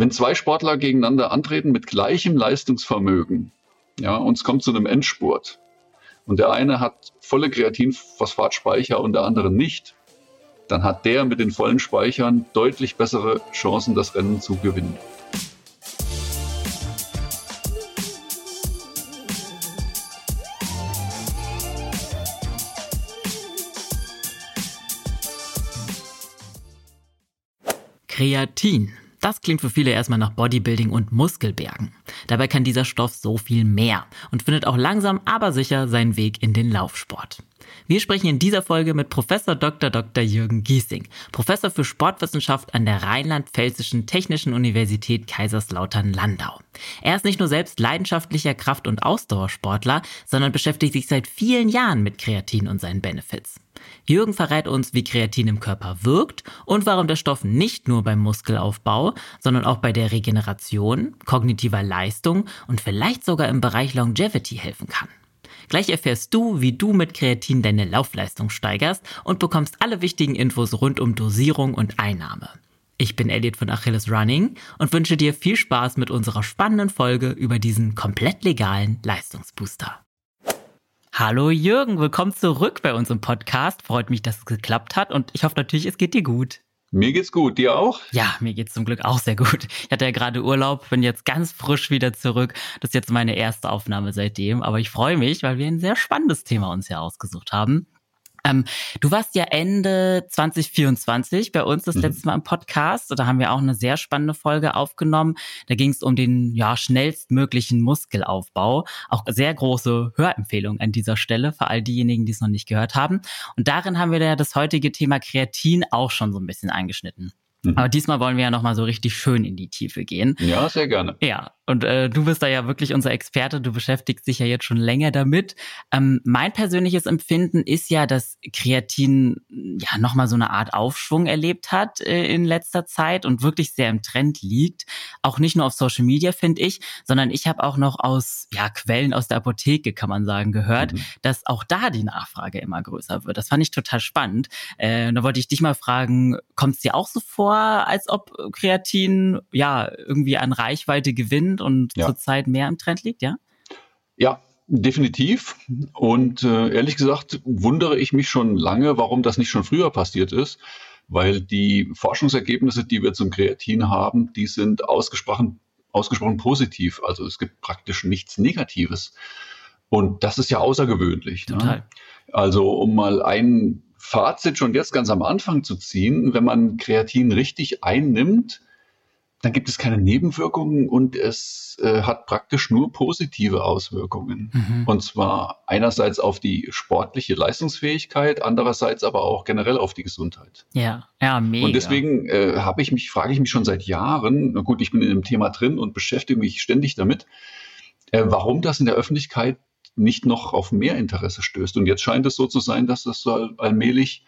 Wenn zwei Sportler gegeneinander antreten mit gleichem Leistungsvermögen, ja, und es kommt zu einem Endspurt und der eine hat volle Kreatinphosphatspeicher und der andere nicht, dann hat der mit den vollen Speichern deutlich bessere Chancen, das Rennen zu gewinnen. Kreatin. Das klingt für viele erstmal nach Bodybuilding und Muskelbergen. Dabei kann dieser Stoff so viel mehr und findet auch langsam, aber sicher seinen Weg in den Laufsport. Wir sprechen in dieser Folge mit Professor Dr. Jürgen Giesing, Professor für Sportwissenschaft an der Rheinland-Pfälzischen Technischen Universität Kaiserslautern-Landau. Er ist nicht nur selbst leidenschaftlicher Kraft- und Ausdauersportler, sondern beschäftigt sich seit vielen Jahren mit Kreatin und seinen Benefits. Jürgen verrät uns, wie Kreatin im Körper wirkt und warum der Stoff nicht nur beim Muskelaufbau, sondern auch bei der Regeneration, kognitiver Leistung und vielleicht sogar im Bereich Longevity helfen kann. Gleich erfährst du, wie du mit Kreatin deine Laufleistung steigerst und bekommst alle wichtigen Infos rund um Dosierung und Einnahme. Ich bin Elliot von Achilles Running und wünsche dir viel Spaß mit unserer spannenden Folge über diesen komplett legalen Leistungsbooster. Hallo Jürgen, willkommen zurück bei uns im Podcast. Freut mich, dass es geklappt hat und ich hoffe natürlich, es geht dir gut. Mir geht's gut, dir auch? Ja, mir geht's zum Glück auch sehr gut. Ich hatte ja gerade Urlaub, bin jetzt ganz frisch wieder zurück. Das ist jetzt meine erste Aufnahme seitdem, aber ich freue mich, weil wir ein sehr spannendes Thema uns ja ausgesucht haben. Du warst ja Ende 2024 bei uns das letzte Mal im Podcast. Da haben wir auch eine sehr spannende Folge aufgenommen. Da ging es um den schnellstmöglichen Muskelaufbau. Auch sehr große Hörempfehlung an dieser Stelle für all diejenigen, die es noch nicht gehört haben. Und darin haben wir ja das heutige Thema Kreatin auch schon so ein bisschen angeschnitten. Aber diesmal wollen wir ja nochmal so richtig schön in die Tiefe gehen. Ja, sehr gerne. Ja, und du bist da ja wirklich unser Experte, du beschäftigst dich ja jetzt schon länger damit. Mein persönliches Empfinden ist ja, dass Kreatin ja nochmal so eine Art Aufschwung erlebt hat in letzter Zeit und wirklich sehr im Trend liegt. Auch nicht nur auf Social Media, finde ich, sondern ich habe auch noch aus Quellen aus der Apotheke, kann man sagen, gehört, dass auch da die Nachfrage immer größer wird. Das fand ich total spannend. Da wollte ich dich mal fragen, kommt es dir auch so vor, als ob Kreatin irgendwie an Reichweite gewinnt und zurzeit mehr im Trend liegt, ja? Ja, definitiv. Und ehrlich gesagt wundere ich mich schon lange, warum das nicht schon früher passiert ist, weil die Forschungsergebnisse, die wir zum Kreatin haben, die sind ausgesprochen positiv. Also es gibt praktisch nichts Negatives. Und das ist ja außergewöhnlich. Total. Ne? Also um mal ein Fazit schon jetzt ganz am Anfang zu ziehen, wenn man Kreatin richtig einnimmt, dann gibt es keine Nebenwirkungen und es hat praktisch nur positive Auswirkungen. Und zwar einerseits auf die sportliche Leistungsfähigkeit, andererseits aber auch generell auf die Gesundheit. Ja, mega. Und deswegen frage ich mich schon seit Jahren, na gut, ich bin in dem Thema drin und beschäftige mich ständig damit, warum das in der Öffentlichkeit nicht noch auf mehr Interesse stößt. Und jetzt scheint es so zu sein, dass das so allmählich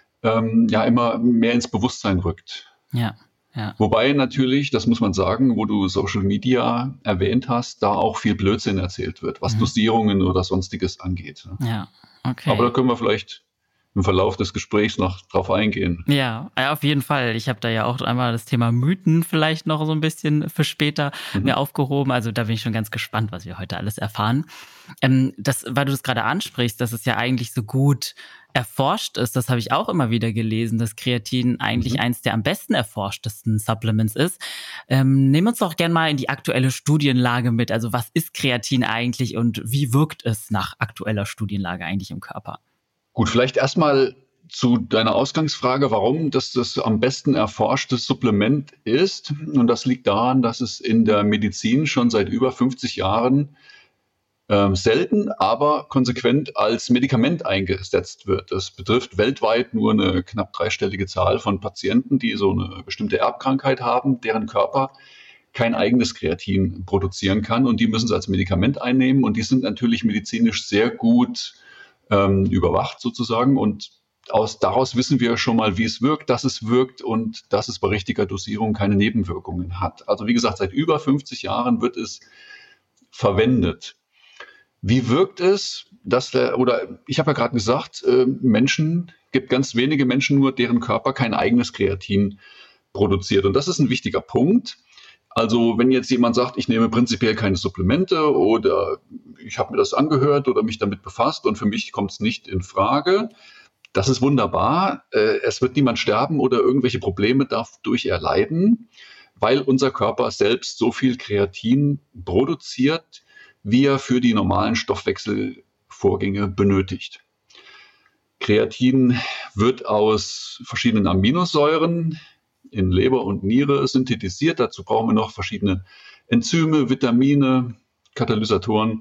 immer mehr ins Bewusstsein rückt. Ja. Wobei natürlich, das muss man sagen, wo du Social Media erwähnt hast, da auch viel Blödsinn erzählt wird, was Dosierungen oder Sonstiges angeht. Ja, okay. Aber da können wir vielleicht im Verlauf des Gesprächs noch drauf eingehen. Ja, auf jeden Fall. Ich habe da ja auch einmal das Thema Mythen vielleicht noch so ein bisschen für später mir aufgehoben. Also da bin ich schon ganz gespannt, was wir heute alles erfahren. Weil du das gerade ansprichst, dass es ja eigentlich so gut erforscht ist, das habe ich auch immer wieder gelesen, dass Kreatin eigentlich eins der am besten erforschtesten Supplements ist. Nehmen uns doch gerne mal in die aktuelle Studienlage mit. Also was ist Kreatin eigentlich und wie wirkt es nach aktueller Studienlage eigentlich im Körper? Gut, vielleicht erstmal zu deiner Ausgangsfrage, warum das am besten erforschte Supplement ist. Und das liegt daran, dass es in der Medizin schon seit über 50 Jahren selten, aber konsequent als Medikament eingesetzt wird. Das betrifft weltweit nur eine knapp dreistellige Zahl von Patienten, die so eine bestimmte Erbkrankheit haben, deren Körper kein eigenes Kreatin produzieren kann. Und die müssen es als Medikament einnehmen. Und die sind natürlich medizinisch sehr gut überwacht sozusagen. Und daraus wissen wir schon mal, wie es wirkt, dass es wirkt und dass es bei richtiger Dosierung keine Nebenwirkungen hat. Also wie gesagt, seit über 50 Jahren wird es verwendet. Wie wirkt es, ich habe ja gerade gesagt, gibt ganz wenige Menschen nur, deren Körper kein eigenes Kreatin produziert. Und das ist ein wichtiger Punkt. Also wenn jetzt jemand sagt, ich nehme prinzipiell keine Supplemente oder ich habe mir das angehört oder mich damit befasst und für mich kommt es nicht in Frage, das ist wunderbar. Es wird niemand sterben oder irgendwelche Probleme dadurch erleiden, weil unser Körper selbst so viel Kreatin produziert, wie er für die normalen Stoffwechselvorgänge benötigt. Kreatin wird aus verschiedenen Aminosäuren in Leber und Niere synthetisiert. Dazu brauchen wir noch verschiedene Enzyme, Vitamine, Katalysatoren.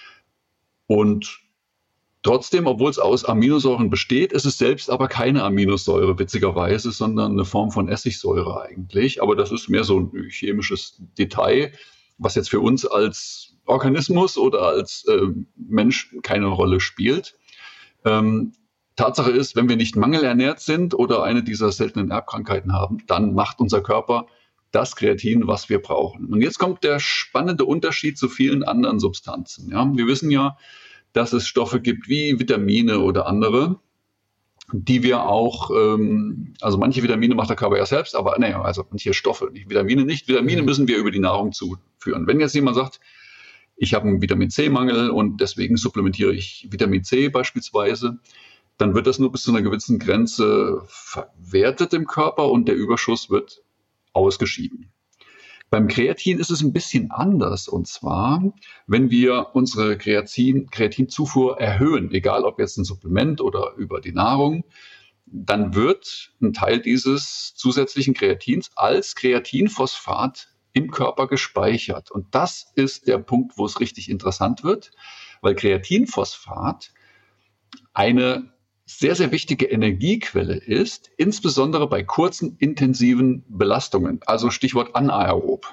Und trotzdem, obwohl es aus Aminosäuren besteht, ist es selbst aber keine Aminosäure, witzigerweise, sondern eine Form von Essigsäure eigentlich. Aber das ist mehr so ein chemisches Detail, was jetzt für uns als Organismus oder als Mensch keine Rolle spielt. Tatsache ist, wenn wir nicht mangelernährt sind oder eine dieser seltenen Erbkrankheiten haben, dann macht unser Körper das Kreatin, was wir brauchen. Und jetzt kommt der spannende Unterschied zu vielen anderen Substanzen. Ja? Wir wissen ja, dass es Stoffe gibt wie Vitamine oder andere, die wir auch, also manche Vitamine macht der Körper ja selbst, aber naja, also manche Stoffe, Vitamine nicht. Vitamine müssen wir über die Nahrung zuführen. Wenn jetzt jemand sagt, ich habe einen Vitamin-C-Mangel und deswegen supplementiere ich Vitamin C beispielsweise, dann wird das nur bis zu einer gewissen Grenze verwertet im Körper und der Überschuss wird ausgeschieden. Beim Kreatin ist es ein bisschen anders. Und zwar, wenn wir unsere Kreatinzufuhr erhöhen, egal ob jetzt ein Supplement oder über die Nahrung, dann wird ein Teil dieses zusätzlichen Kreatins als Kreatinphosphat im Körper gespeichert. Und das ist der Punkt, wo es richtig interessant wird, weil Kreatinphosphat eine sehr, sehr wichtige Energiequelle ist, insbesondere bei kurzen, intensiven Belastungen, also Stichwort anaerob.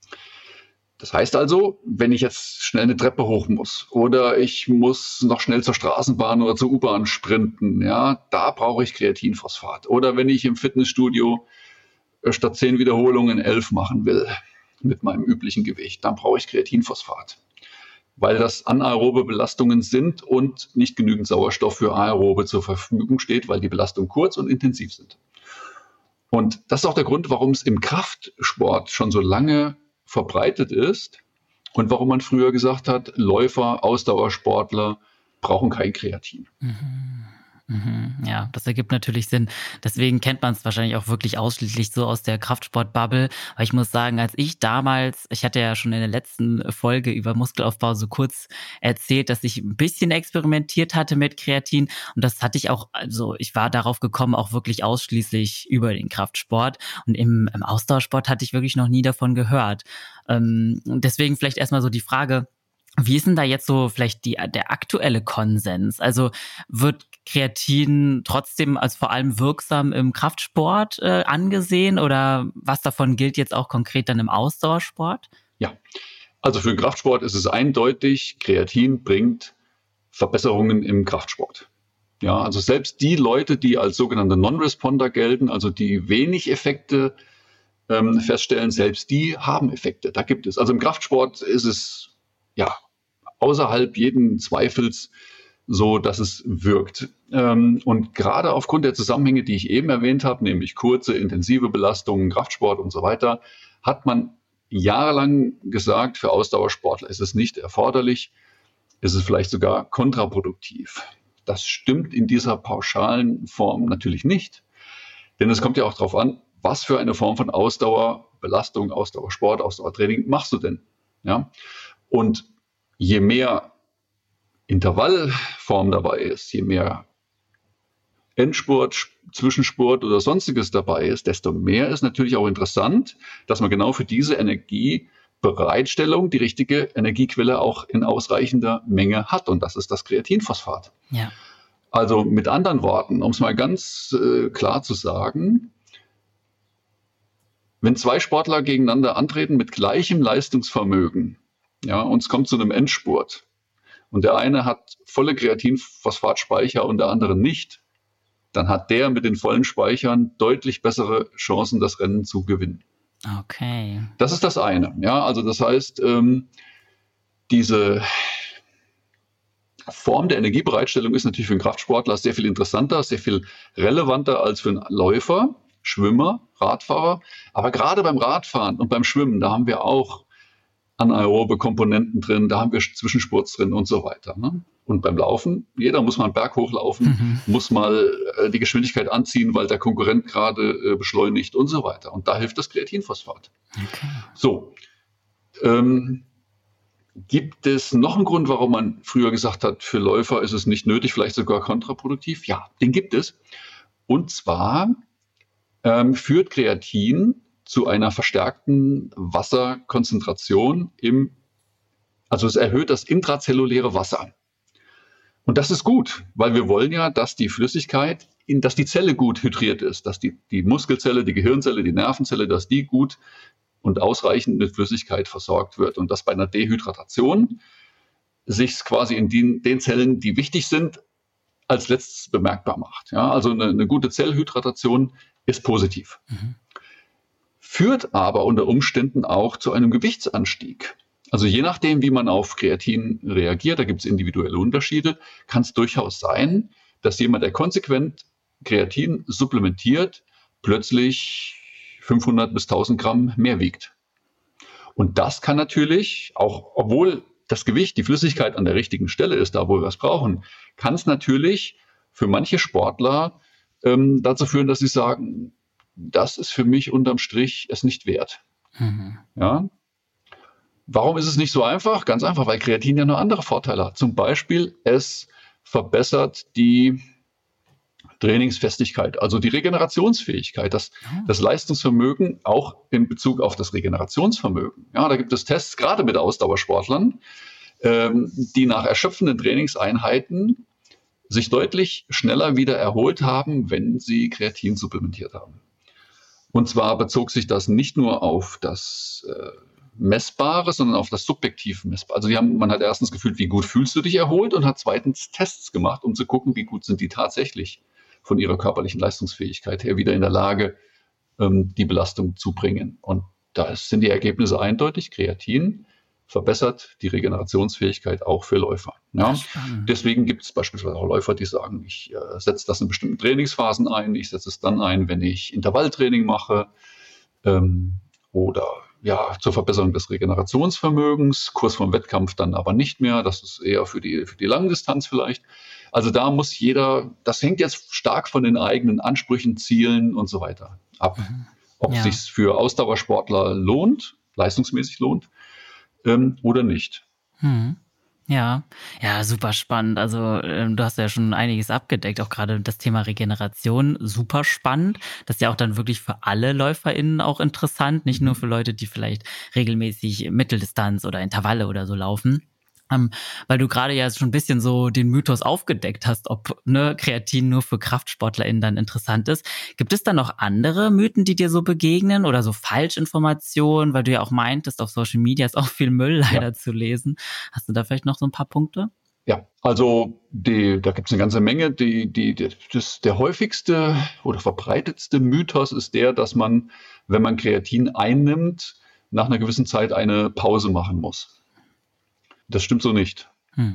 Das heißt also, wenn ich jetzt schnell eine Treppe hoch muss oder ich muss noch schnell zur Straßenbahn oder zur U-Bahn sprinten, ja, da brauche ich Kreatinphosphat. Oder wenn ich im Fitnessstudio statt 10 Wiederholungen 11 machen will mit meinem üblichen Gewicht, dann brauche ich Kreatinphosphat, weil das anaerobe Belastungen sind und nicht genügend Sauerstoff für aerobe zur Verfügung steht, weil die Belastungen kurz und intensiv sind. Und das ist auch der Grund, warum es im Kraftsport schon so lange verbreitet ist und warum man früher gesagt hat, Läufer, Ausdauersportler brauchen kein Kreatin. Ja, das ergibt natürlich Sinn. Deswegen kennt man es wahrscheinlich auch wirklich ausschließlich so aus der Kraftsport-Bubble. Weil ich muss sagen, als ich damals, ich hatte ja schon in der letzten Folge über Muskelaufbau so kurz erzählt, dass ich ein bisschen experimentiert hatte mit Kreatin. Und das hatte ich auch, also ich war darauf gekommen, auch wirklich ausschließlich über den Kraftsport. Und im Ausdauersport hatte ich wirklich noch nie davon gehört. Deswegen vielleicht erstmal so die Frage, wie ist denn da jetzt so vielleicht der aktuelle Konsens? Also wird Kreatin trotzdem als vor allem wirksam im Kraftsport angesehen oder was davon gilt jetzt auch konkret dann im Ausdauersport? Ja, also für den Kraftsport ist es eindeutig, Kreatin bringt Verbesserungen im Kraftsport. Ja, also selbst die Leute, die als sogenannte Non-Responder gelten, also die wenig Effekte feststellen, selbst die haben Effekte. Da gibt es. Also im Kraftsport ist es ja außerhalb jeden Zweifels so, dass es wirkt. Und gerade aufgrund der Zusammenhänge, die ich eben erwähnt habe, nämlich kurze, intensive Belastungen, Kraftsport und so weiter, hat man jahrelang gesagt, für Ausdauersportler ist es nicht erforderlich, ist es vielleicht sogar kontraproduktiv. Das stimmt in dieser pauschalen Form natürlich nicht, denn es kommt ja auch darauf an, was für eine Form von Ausdauerbelastung, Ausdauersport, Ausdauertraining machst du denn? Ja? Und je mehr Intervallform dabei ist, je mehr Endspurt, Zwischenspurt oder sonstiges dabei ist, desto mehr ist natürlich auch interessant, dass man genau für diese Energiebereitstellung die richtige Energiequelle auch in ausreichender Menge hat. Und das ist das Kreatinphosphat. Ja. Also mit anderen Worten, um es mal ganz klar zu sagen, wenn zwei Sportler gegeneinander antreten mit gleichem Leistungsvermögen, ja, und es kommt zu einem Endspurt, und der eine hat volle Kreatinphosphatspeicher und der andere nicht, dann hat der mit den vollen Speichern deutlich bessere Chancen, das Rennen zu gewinnen. Okay. Das ist das eine. Ja, also das heißt, diese Form der Energiebereitstellung ist natürlich für einen Kraftsportler sehr viel interessanter, sehr viel relevanter als für einen Läufer. Schwimmer, Radfahrer. Aber gerade beim Radfahren und beim Schwimmen, da haben wir auch anaerobe Komponenten drin, da haben wir Zwischenspurts drin und so weiter. Ne? Und beim Laufen, jeder muss mal einen Berg hochlaufen, muss mal die Geschwindigkeit anziehen, weil der Konkurrent gerade beschleunigt und so weiter. Und da hilft das Kreatinphosphat. Okay. So, gibt es noch einen Grund, warum man früher gesagt hat, für Läufer ist es nicht nötig, vielleicht sogar kontraproduktiv? Ja, den gibt es. Und zwar führt Kreatin zu einer verstärkten Wasserkonzentration also es erhöht das intrazelluläre Wasser. Und das ist gut, weil wir wollen ja, dass die Flüssigkeit, dass die Zelle gut hydriert ist, dass die Muskelzelle, die Gehirnzelle, die Nervenzelle, dass die gut und ausreichend mit Flüssigkeit versorgt wird. Und dass bei einer Dehydratation sich quasi in den Zellen, die wichtig sind, als letztes bemerkbar macht. Ja, also eine gute Zellhydratation ist positiv. Führt aber unter Umständen auch zu einem Gewichtsanstieg. Also je nachdem, wie man auf Kreatin reagiert, da gibt es individuelle Unterschiede, kann es durchaus sein, dass jemand, der konsequent Kreatin supplementiert, plötzlich 500 bis 1000 Gramm mehr wiegt. Und das kann natürlich, auch obwohl das Gewicht, die Flüssigkeit an der richtigen Stelle ist, da wo wir es brauchen, kann es natürlich für manche Sportler dazu führen, dass sie sagen, das ist für mich unterm Strich es nicht wert. Ja? Warum ist es nicht so einfach? Ganz einfach, weil Kreatin ja noch andere Vorteile hat. Zum Beispiel, es verbessert die Trainingsfestigkeit, also die Regenerationsfähigkeit, das Leistungsvermögen auch in Bezug auf das Regenerationsvermögen. Ja, da gibt es Tests, gerade mit Ausdauersportlern, die nach erschöpfenden Trainingseinheiten sich deutlich schneller wieder erholt haben, wenn sie Kreatin supplementiert haben. Und zwar bezog sich das nicht nur auf das Messbare, sondern auf das subjektiv Messbare. Also man hat erstens gefühlt, wie gut fühlst du dich erholt, und hat zweitens Tests gemacht, um zu gucken, wie gut sind die tatsächlich von ihrer körperlichen Leistungsfähigkeit her wieder in der Lage, die Belastung zu bringen. Und da sind die Ergebnisse eindeutig. Kreatin verbessert die Regenerationsfähigkeit auch für Läufer. Ja? Deswegen gibt es beispielsweise auch Läufer, die sagen, ich setze das in bestimmten Trainingsphasen ein, ich setze es dann ein, wenn ich Intervalltraining mache oder ja, zur Verbesserung des Regenerationsvermögens, kurz vorm Wettkampf dann aber nicht mehr. Das ist eher für die Langdistanz vielleicht. Also da muss jeder, das hängt jetzt stark von den eigenen Ansprüchen, Zielen und so weiter ab. Ob es sich für Ausdauersportler lohnt, leistungsmäßig lohnt oder nicht. Ja, super spannend. Also du hast ja schon einiges abgedeckt, auch gerade das Thema Regeneration, super spannend. Das ist ja auch dann wirklich für alle LäuferInnen auch interessant, nicht nur für Leute, die vielleicht regelmäßig Mitteldistanz oder Intervalle oder so laufen. Weil du gerade ja schon ein bisschen so den Mythos aufgedeckt hast, ob Kreatin nur für KraftsportlerInnen dann interessant ist. Gibt es da noch andere Mythen, die dir so begegnen oder so Falschinformationen, weil du ja auch meintest, auf Social Media ist auch viel Müll leider zu lesen. Hast du da vielleicht noch so ein paar Punkte? Ja, also da gibt es eine ganze Menge. Der häufigste oder verbreitetste Mythos ist der, dass man, wenn man Kreatin einnimmt, nach einer gewissen Zeit eine Pause machen muss. Das stimmt so nicht.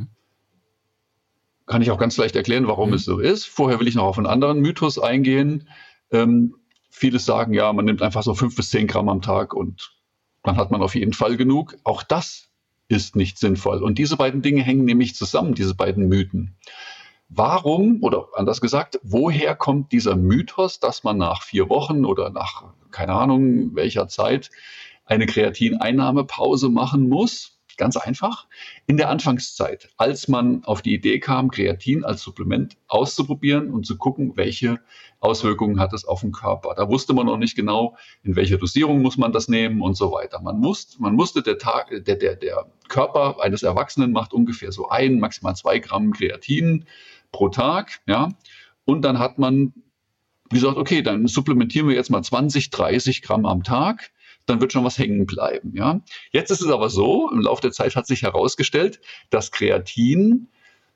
Kann ich auch ganz leicht erklären, warum es so ist. Vorher will ich noch auf einen anderen Mythos eingehen. Viele sagen, ja, man nimmt einfach so 5 bis 10 Gramm am Tag und dann hat man auf jeden Fall genug. Auch das ist nicht sinnvoll. Und diese beiden Dinge hängen nämlich zusammen, diese beiden Mythen. Warum, oder anders gesagt, woher kommt dieser Mythos, dass man nach 4 Wochen oder nach, keine Ahnung, welcher Zeit eine Kreatineinnahmepause machen muss? Ganz einfach. In der Anfangszeit, als man auf die Idee kam, Kreatin als Supplement auszuprobieren und zu gucken, welche Auswirkungen hat es auf den Körper. Da wusste man noch nicht genau, in welcher Dosierung muss man das nehmen und so weiter. Man musste, der Körper eines Erwachsenen macht ungefähr so 1, maximal 2 Gramm Kreatin pro Tag. Ja? Und dann hat man gesagt, okay, dann supplementieren wir jetzt mal 20, 30 Gramm am Tag. Dann wird schon was hängen bleiben. Ja? Jetzt ist es aber so, im Laufe der Zeit hat sich herausgestellt, dass Kreatin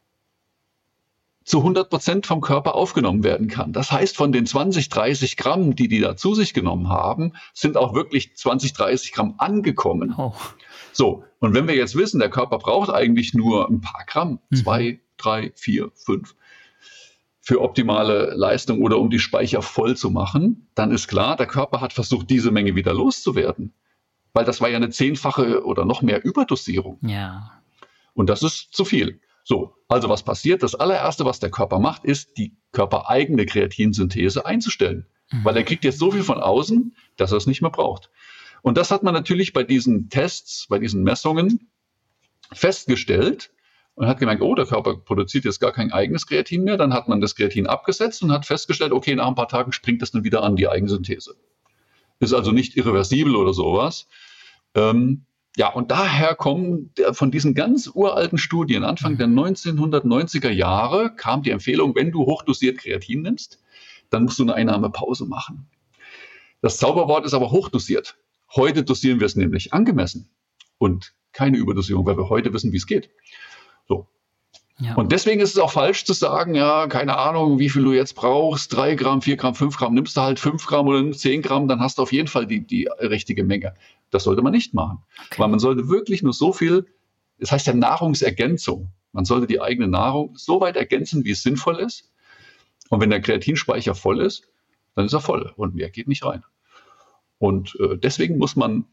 zu 100% vom Körper aufgenommen werden kann. Das heißt, von den 20, 30 Gramm, die da zu sich genommen haben, sind auch wirklich 20, 30 Gramm angekommen. Oh. So, und wenn wir jetzt wissen, der Körper braucht eigentlich nur ein paar Gramm, 2, 3, 4, 5, für optimale Leistung oder um die Speicher voll zu machen, dann ist klar, der Körper hat versucht, diese Menge wieder loszuwerden. Weil das war ja eine 10-fache oder noch mehr Überdosierung. Ja. Und das ist zu viel. So, also was passiert? Das allererste, was der Körper macht, ist, die körpereigene Kreatinsynthese einzustellen. Weil er kriegt jetzt so viel von außen, dass er es nicht mehr braucht. Und das hat man natürlich bei diesen Tests, bei diesen Messungen festgestellt und hat gemerkt, oh, der Körper produziert jetzt gar kein eigenes Kreatin mehr. Dann hat man das Kreatin abgesetzt und hat festgestellt, okay, nach ein paar Tagen springt das dann wieder an, die Eigensynthese. Ist also nicht irreversibel oder sowas. Ja, und daher kommen von diesen ganz uralten Studien, Anfang der 1990er Jahre, kam die Empfehlung, wenn du hochdosiert Kreatin nimmst, dann musst du eine Einnahmepause machen. Das Zauberwort ist aber hochdosiert. Heute dosieren wir es nämlich angemessen und keine Überdosierung, weil wir heute wissen, wie es geht. So. Ja. Und deswegen ist es auch falsch zu sagen, ja, keine Ahnung, wie viel du jetzt brauchst, 3 Gramm, 4 Gramm, 5 Gramm, nimmst du halt 5 Gramm oder 10 Gramm, dann hast du auf jeden Fall die richtige Menge. Das sollte man nicht machen, weil man sollte wirklich nur so viel, das heißt ja Nahrungsergänzung, man sollte die eigene Nahrung so weit ergänzen, wie es sinnvoll ist. Und wenn der Kreatinspeicher voll ist, dann ist er voll und mehr geht nicht rein. Und deswegen muss man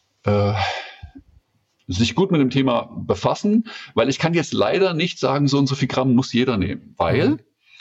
sich gut mit dem Thema befassen, weil ich kann jetzt leider nicht sagen, so und so viel Gramm muss jeder nehmen, weil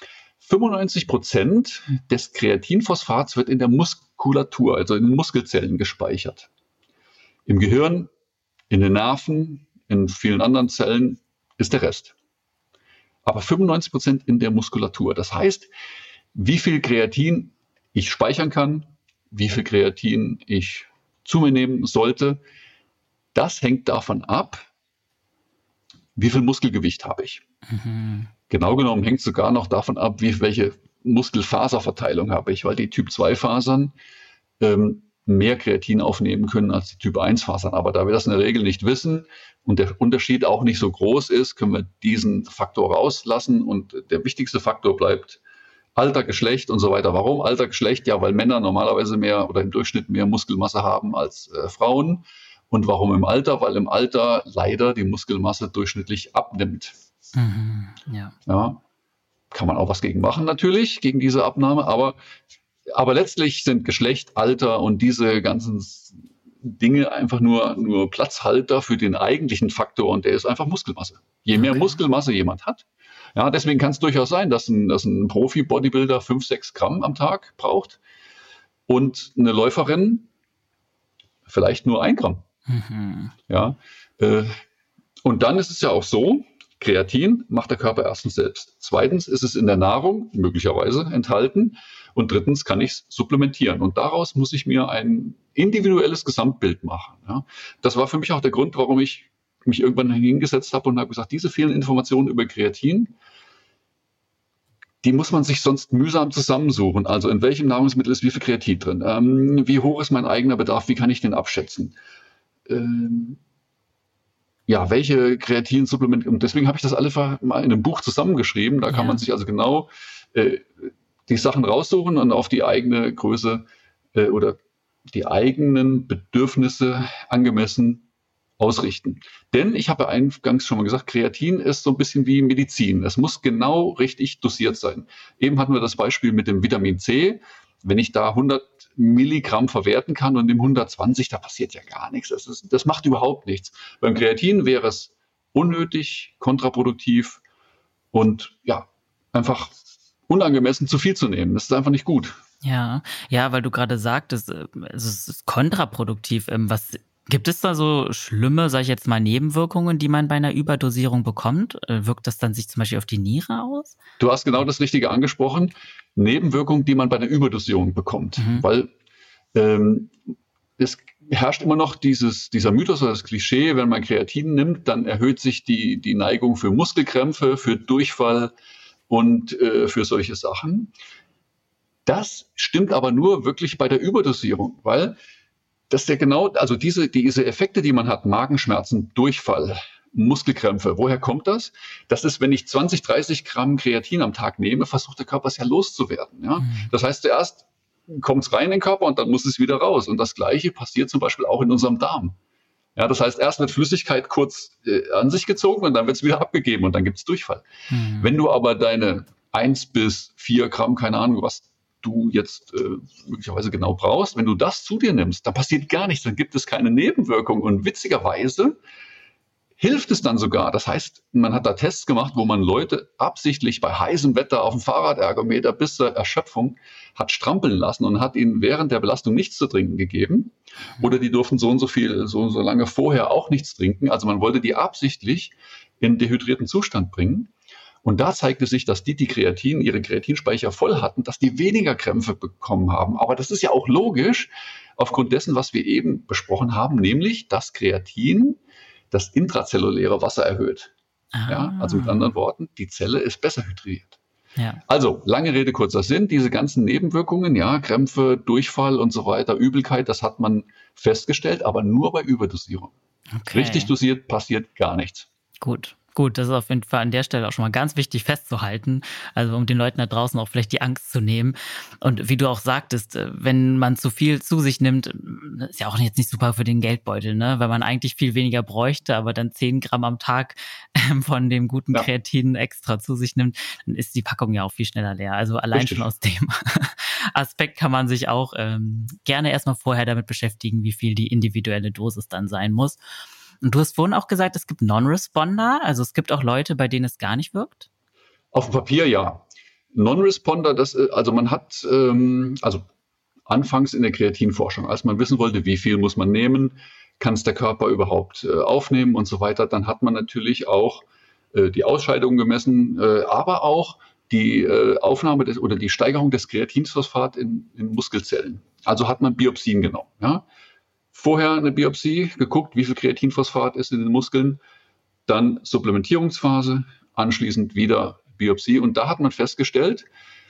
95% des Kreatinphosphats wird in der Muskulatur, also in den Muskelzellen gespeichert. Im Gehirn, in den Nerven, in vielen anderen Zellen ist der Rest. Aber 95% in der Muskulatur. Das heißt, wie viel Kreatin ich speichern kann, wie viel Kreatin ich zu mir nehmen sollte, das hängt davon ab, wie viel Muskelgewicht habe ich. Genau genommen hängt es sogar noch davon ab, welche Muskelfaserverteilung habe ich, weil die Typ-2-Fasern mehr Kreatin aufnehmen können als die Typ-1-Fasern. Aber da wir das in der Regel nicht wissen und der Unterschied auch nicht so groß ist, können wir diesen Faktor rauslassen und der wichtigste Faktor bleibt Alter, Geschlecht und so weiter. Warum Alter, Geschlecht? Ja, weil Männer normalerweise mehr oder im Durchschnitt mehr Muskelmasse haben als Frauen. Und warum im Alter? Weil im Alter leider die Muskelmasse durchschnittlich abnimmt. Ja, kann man auch was gegen machen natürlich, gegen diese Abnahme, aber letztlich sind Geschlecht, Alter und diese ganzen Dinge einfach nur Platzhalter für den eigentlichen Faktor und der ist einfach Muskelmasse. Je mehr Muskelmasse jemand hat, ja, deswegen kann es durchaus sein, dass ein Profi-Bodybuilder 5, 6 Gramm am Tag braucht und eine Läuferin vielleicht nur 1 Gramm. Ja, und dann ist es ja auch so, Kreatin macht der Körper erstens selbst. Zweitens ist es in der Nahrung möglicherweise enthalten. Und drittens kann ich es supplementieren. Und daraus muss ich mir ein individuelles Gesamtbild machen. Ja. Das war für mich auch der Grund, warum ich mich irgendwann hingesetzt habe und habe gesagt, diese vielen Informationen über Kreatin, die muss man sich sonst mühsam zusammensuchen. Also in welchem Nahrungsmittel ist wie viel Kreatin drin? Wie hoch ist mein eigener Bedarf? Wie kann ich den abschätzen? Ja, welche Kreatinsupplemente, und deswegen habe ich das alle mal in einem Buch zusammengeschrieben. Da kann man sich also genau die Sachen raussuchen und auf die eigene Größe oder die eigenen Bedürfnisse angemessen ausrichten. Denn ich habe eingangs schon mal gesagt, Kreatin ist so ein bisschen wie Medizin. Es muss genau richtig dosiert sein. Eben hatten wir das Beispiel mit dem Vitamin C. Wenn ich da 100 Milligramm verwerten kann und dem 120, da passiert ja gar nichts. Das macht überhaupt nichts. Beim Kreatin wäre es unnötig, kontraproduktiv und ja, einfach unangemessen zu viel zu nehmen. Das ist einfach nicht gut. Ja, weil du gerade sagtest, es ist kontraproduktiv. Gibt es da so schlimme, sag ich jetzt mal, Nebenwirkungen, die man bei einer Überdosierung bekommt? Wirkt das dann sich zum Beispiel auf die Niere aus? Du hast genau das Richtige angesprochen. Nebenwirkungen, die man bei einer Überdosierung bekommt. Weil es herrscht immer noch dieser Mythos oder das Klischee, wenn man Kreatin nimmt, dann erhöht sich die Neigung für Muskelkrämpfe, für Durchfall und für solche Sachen. Das stimmt aber nur wirklich bei der Überdosierung, weil das ist ja genau, also diese Effekte, die man hat, Magenschmerzen, Durchfall, Muskelkrämpfe, woher kommt das? Das ist, wenn ich 20, 30 Gramm Kreatin am Tag nehme, versucht der Körper es ja loszuwerden. Ja? Das heißt, zuerst kommt es rein in den Körper und dann muss es wieder raus. Und das Gleiche passiert zum Beispiel auch in unserem Darm. Ja, das heißt, erst wird Flüssigkeit kurz an sich gezogen und dann wird es wieder abgegeben und dann gibt es Durchfall. Wenn du aber deine 1 bis 4 Gramm, keine Ahnung, was du jetzt möglicherweise genau brauchst. Wenn du das zu dir nimmst, dann passiert gar nichts, dann gibt es keine Nebenwirkung. Und witzigerweise hilft es dann sogar. Das heißt, man hat da Tests gemacht, wo man Leute absichtlich bei heißem Wetter auf dem Fahrradergometer bis zur Erschöpfung hat strampeln lassen und hat ihnen während der Belastung nichts zu trinken gegeben. Oder die durften so und so viel, so und so lange vorher auch nichts trinken. Also man wollte die absichtlich in dehydrierten Zustand bringen. Und da zeigte sich, dass die ihre Kreatinspeicher voll hatten, dass die weniger Krämpfe bekommen haben. Aber das ist ja auch logisch, aufgrund dessen, was wir eben besprochen haben, nämlich, dass Kreatin das intrazelluläre Wasser erhöht. Ja, also mit anderen Worten, die Zelle ist besser hydriert. Ja. Also, lange Rede, kurzer Sinn, diese ganzen Nebenwirkungen, ja, Krämpfe, Durchfall und so weiter, Übelkeit, das hat man festgestellt, aber nur bei Überdosierung. Okay. Richtig dosiert passiert gar nichts. Gut, das ist auf jeden Fall an der Stelle auch schon mal ganz wichtig festzuhalten, also um den Leuten da draußen auch vielleicht die Angst zu nehmen. Und wie du auch sagtest, wenn man zu viel zu sich nimmt, ist ja auch jetzt nicht super für den Geldbeutel, ne? Weil man eigentlich viel weniger bräuchte, aber dann 10 Gramm am Tag von dem guten Kreatin extra zu sich nimmt, dann ist die Packung ja auch viel schneller leer. Also allein schon aus dem Aspekt kann man sich auch gerne erstmal vorher damit beschäftigen, wie viel die individuelle Dosis dann sein muss. Und du hast vorhin auch gesagt, es gibt Non-Responder, also es gibt auch Leute, bei denen es gar nicht wirkt? Auf dem Papier ja. Non-Responder, also man hat, also anfangs in der Kreatinforschung, als man wissen wollte, wie viel muss man nehmen, kann es der Körper überhaupt aufnehmen und so weiter, dann hat man natürlich auch die Ausscheidung gemessen, aber auch die Aufnahme oder die Steigerung des Kreatinphosphat in Muskelzellen. Also hat man Biopsien genommen, ja. Vorher eine Biopsie, geguckt, wie viel Kreatinphosphat ist in den Muskeln, dann Supplementierungsphase, anschließend wieder Biopsie. Und da hat man festgestellt,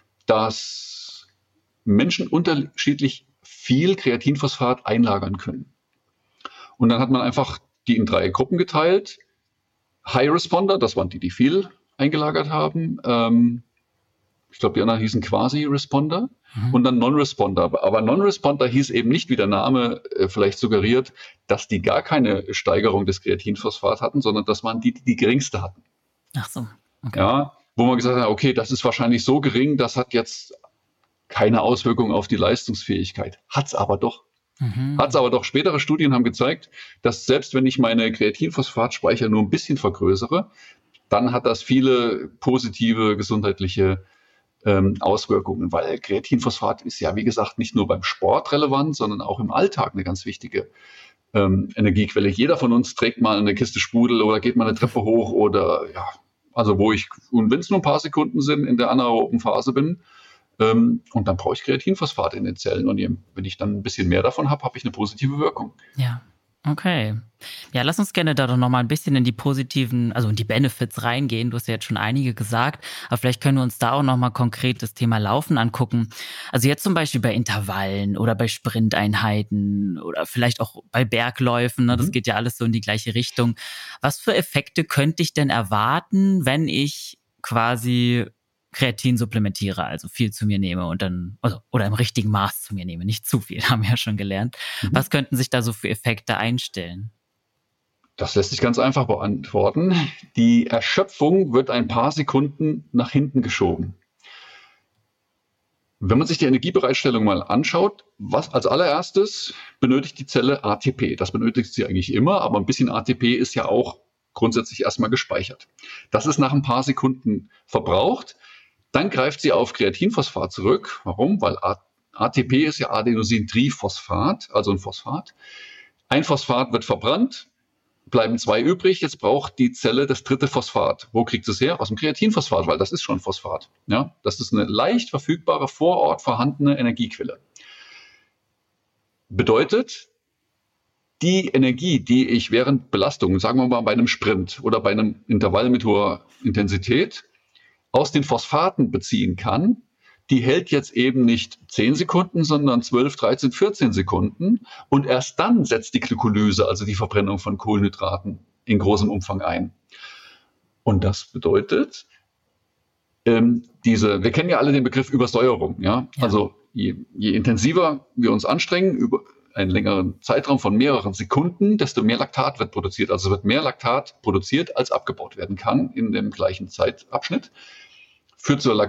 dass Menschen unterschiedlich viel Kreatinphosphat einlagern können. Und dann hat man einfach die in 3 Gruppen geteilt. High Responder, das waren die viel eingelagert haben. Ich glaube, die anderen hießen Quasi-Responder und dann Non-Responder. Aber Non-Responder hieß eben nicht, wie der Name vielleicht suggeriert, dass die gar keine Steigerung des Kreatinphosphat hatten, sondern das waren die geringste hatten. Ach so, okay. Ja, wo man gesagt hat, okay, das ist wahrscheinlich so gering, das hat jetzt keine Auswirkung auf die Leistungsfähigkeit. Hat's aber doch. Spätere Studien haben gezeigt, dass selbst wenn ich meine Kreatinphosphatspeicher nur ein bisschen vergrößere, dann hat das viele positive gesundheitliche Auswirkungen, weil Kreatinphosphat ist ja, wie gesagt, nicht nur beim Sport relevant, sondern auch im Alltag eine ganz wichtige Energiequelle. Jeder von uns trägt mal eine Kiste Sprudel oder geht mal eine Treppe hoch oder ja, also und wenn es nur ein paar Sekunden sind, in der anaeroben Phase bin, und dann brauche ich Kreatinphosphat in den Zellen und wenn ich dann ein bisschen mehr davon habe, habe ich eine positive Wirkung. Ja. Okay. Ja, lass uns gerne da doch nochmal ein bisschen in die positiven, also in die Benefits reingehen. Du hast ja jetzt schon einige gesagt, aber vielleicht können wir uns da auch nochmal konkret das Thema Laufen angucken. Also jetzt zum Beispiel bei Intervallen oder bei Sprinteinheiten oder vielleicht auch bei Bergläufen, ne? Das geht ja alles so in die gleiche Richtung. Was für Effekte könnte ich denn erwarten, wenn ich quasi Kreatin supplementiere, also viel zu mir nehme und dann, oder im richtigen Maß zu mir nehme, nicht zu viel, haben wir ja schon gelernt. Was könnten sich da so für Effekte einstellen? Das lässt sich ganz einfach beantworten. Die Erschöpfung wird ein paar Sekunden nach hinten geschoben. Wenn man sich die Energiebereitstellung mal anschaut, was als allererstes benötigt die Zelle ATP. Das benötigt sie eigentlich immer, aber ein bisschen ATP ist ja auch grundsätzlich erstmal gespeichert. Das ist nach ein paar Sekunden verbraucht. Dann greift sie auf Kreatinphosphat zurück. Warum? Weil ATP ist ja Adenosintriphosphat, also ein Phosphat. Ein Phosphat wird verbrannt, bleiben 2 übrig. Jetzt braucht die Zelle das 3. Phosphat. Wo kriegt es her? Aus dem Kreatinphosphat, weil das ist schon Phosphat. Ja? Das ist eine leicht verfügbare, vor Ort vorhandene Energiequelle. Bedeutet, die Energie, die ich während Belastung, sagen wir mal bei einem Sprint oder bei einem Intervall mit hoher Intensität, aus den Phosphaten beziehen kann, die hält jetzt eben nicht 10 Sekunden, sondern 12, 13, 14 Sekunden. Und erst dann setzt die Glykolyse, also die Verbrennung von Kohlenhydraten, in großem Umfang ein. Und das bedeutet, wir kennen ja alle den Begriff Übersäuerung. Ja? Also je intensiver wir uns anstrengen, über einen längeren Zeitraum von mehreren Sekunden, desto mehr Laktat wird produziert. Also wird mehr Laktat produziert, als abgebaut werden kann in dem gleichen Zeitabschnitt. führt zur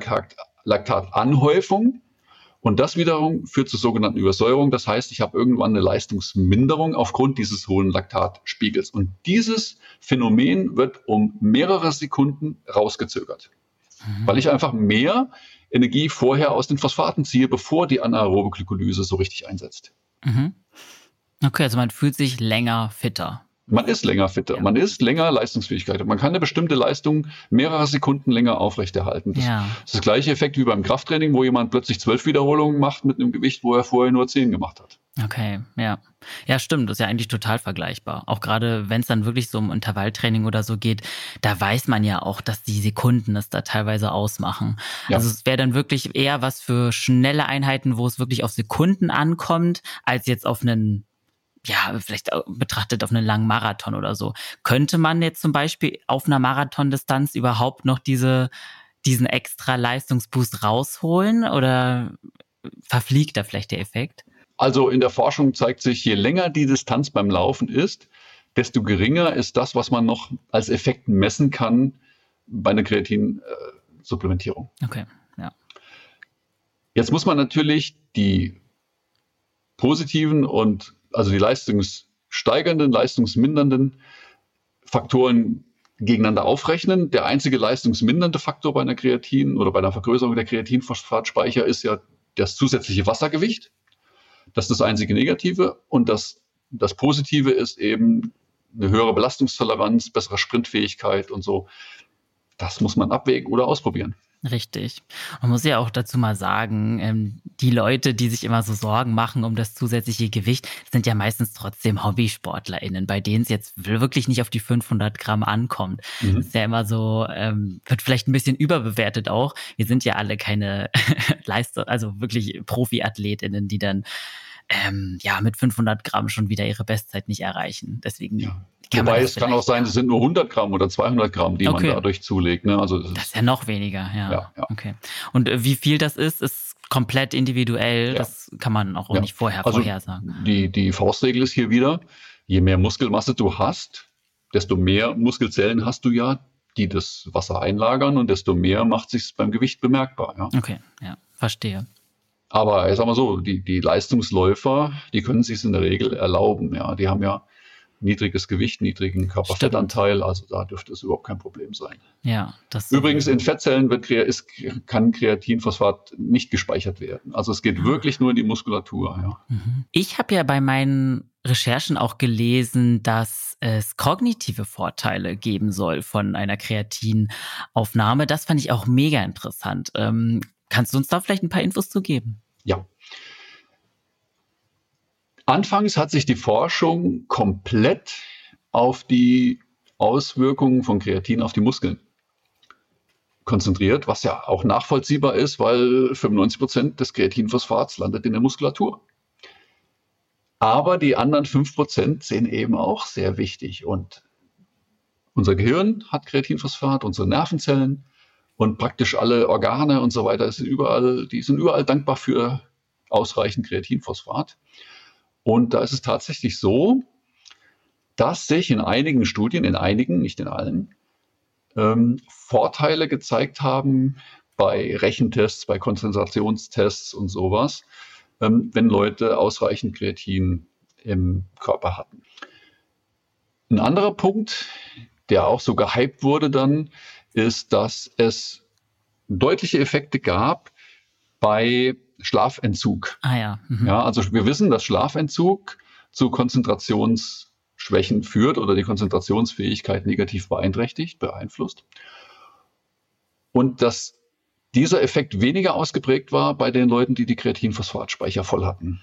Laktatanhäufung. Und das wiederum führt zur sogenannten Übersäuerung. Das heißt, ich habe irgendwann eine Leistungsminderung aufgrund dieses hohen Laktatspiegels. Und dieses Phänomen wird um mehrere Sekunden rausgezögert, weil ich einfach mehr Energie vorher aus den Phosphaten ziehe, bevor die anaerobe Glykolyse so richtig einsetzt. Mhm. Okay, also man fühlt sich länger fitter. Man ist länger fitter, man ist länger Leistungsfähigkeit. Man kann eine bestimmte Leistung mehrere Sekunden länger aufrechterhalten. Das ist das gleiche Effekt wie beim Krafttraining, wo jemand plötzlich 12 Wiederholungen macht mit einem Gewicht, wo er vorher nur 10 gemacht hat. Okay, ja. Ja, stimmt, das ist ja eigentlich total vergleichbar. Auch gerade, wenn es dann wirklich so um Intervalltraining oder so geht, da weiß man ja auch, dass die Sekunden es da teilweise ausmachen. Ja. Also es wäre dann wirklich eher was für schnelle Einheiten, wo es wirklich auf Sekunden ankommt, als jetzt auf einen, ja, vielleicht betrachtet auf einen langen Marathon oder so. Könnte man jetzt zum Beispiel auf einer Marathondistanz überhaupt noch diesen extra Leistungsboost rausholen oder verfliegt da vielleicht der Effekt? Also in der Forschung zeigt sich, je länger die Distanz beim Laufen ist, desto geringer ist das, was man noch als Effekt messen kann bei einer Kreatinsupplementierung. Okay, ja. Jetzt muss man natürlich die positiven und also die leistungssteigernden, leistungsmindernden Faktoren gegeneinander aufrechnen. Der einzige leistungsmindernde Faktor bei einer Kreatin oder bei einer Vergrößerung der Kreatinphosphatspeicher ist ja das zusätzliche Wassergewicht. Das ist das einzige Negative. Und das Positive ist eben eine höhere Belastungstoleranz, bessere Sprintfähigkeit und so. Das muss man abwägen oder ausprobieren. Richtig. Man muss ja auch dazu mal sagen, die Leute, die sich immer so Sorgen machen um das zusätzliche Gewicht, sind ja meistens trotzdem HobbysportlerInnen, bei denen es jetzt wirklich nicht auf die 500 Gramm ankommt. Das ist ja immer so, wird vielleicht ein bisschen überbewertet auch. Wir sind ja alle keine also wirklich ProfiathletInnen, die dann mit 500 Gramm schon wieder ihre Bestzeit nicht erreichen. Deswegen wobei es kann auch sein, es sind nur 100 Gramm oder 200 Gramm, die man dadurch zulegt. Ne? Also das ist ja noch weniger, ja. Ja. Okay. Und wie viel das ist komplett individuell. Ja. Das kann man auch nicht vorhersagen. Die Faustregel ist hier wieder, je mehr Muskelmasse du hast, desto mehr Muskelzellen hast du ja, die das Wasser einlagern und desto mehr macht sich beim Gewicht bemerkbar. Ja? Okay, ja, verstehe. Aber ich sag mal so, die Leistungsläufer, die können sich es in der Regel erlauben. Ja, die haben ja niedriges Gewicht, niedrigen Körperfettanteil, also da dürfte es überhaupt kein Problem sein. Ja, das übrigens in Fettzellen kann Kreatinphosphat nicht gespeichert werden. Also es geht wirklich nur in die Muskulatur. Ja. Ich habe ja bei meinen Recherchen auch gelesen, dass es kognitive Vorteile geben soll von einer Kreatinaufnahme. Das fand ich auch mega interessant. Kannst du uns da vielleicht ein paar Infos zu geben? Ja. Anfangs hat sich die Forschung komplett auf die Auswirkungen von Kreatin auf die Muskeln konzentriert, was ja auch nachvollziehbar ist, weil 95% des Kreatinphosphats landet in der Muskulatur. Aber die anderen 5% sind eben auch sehr wichtig. Und unser Gehirn hat Kreatinphosphat, unsere Nervenzellen und praktisch alle Organe und so weiter, die sind überall dankbar für ausreichend Kreatinphosphat. Und da ist es tatsächlich so, dass sich in einigen Studien, nicht in allen, Vorteile gezeigt haben bei Rechentests, bei Konzentrationstests und sowas, wenn Leute ausreichend Kreatin im Körper hatten. Ein anderer Punkt, der auch so gehypt wurde dann, ist, dass es deutliche Effekte gab bei Schlafentzug. Ja, also wir wissen, dass Schlafentzug zu Konzentrationsschwächen führt oder die Konzentrationsfähigkeit negativ beeinflusst. Und dass dieser Effekt weniger ausgeprägt war bei den Leuten, die Kreatinphosphatspeicher voll hatten.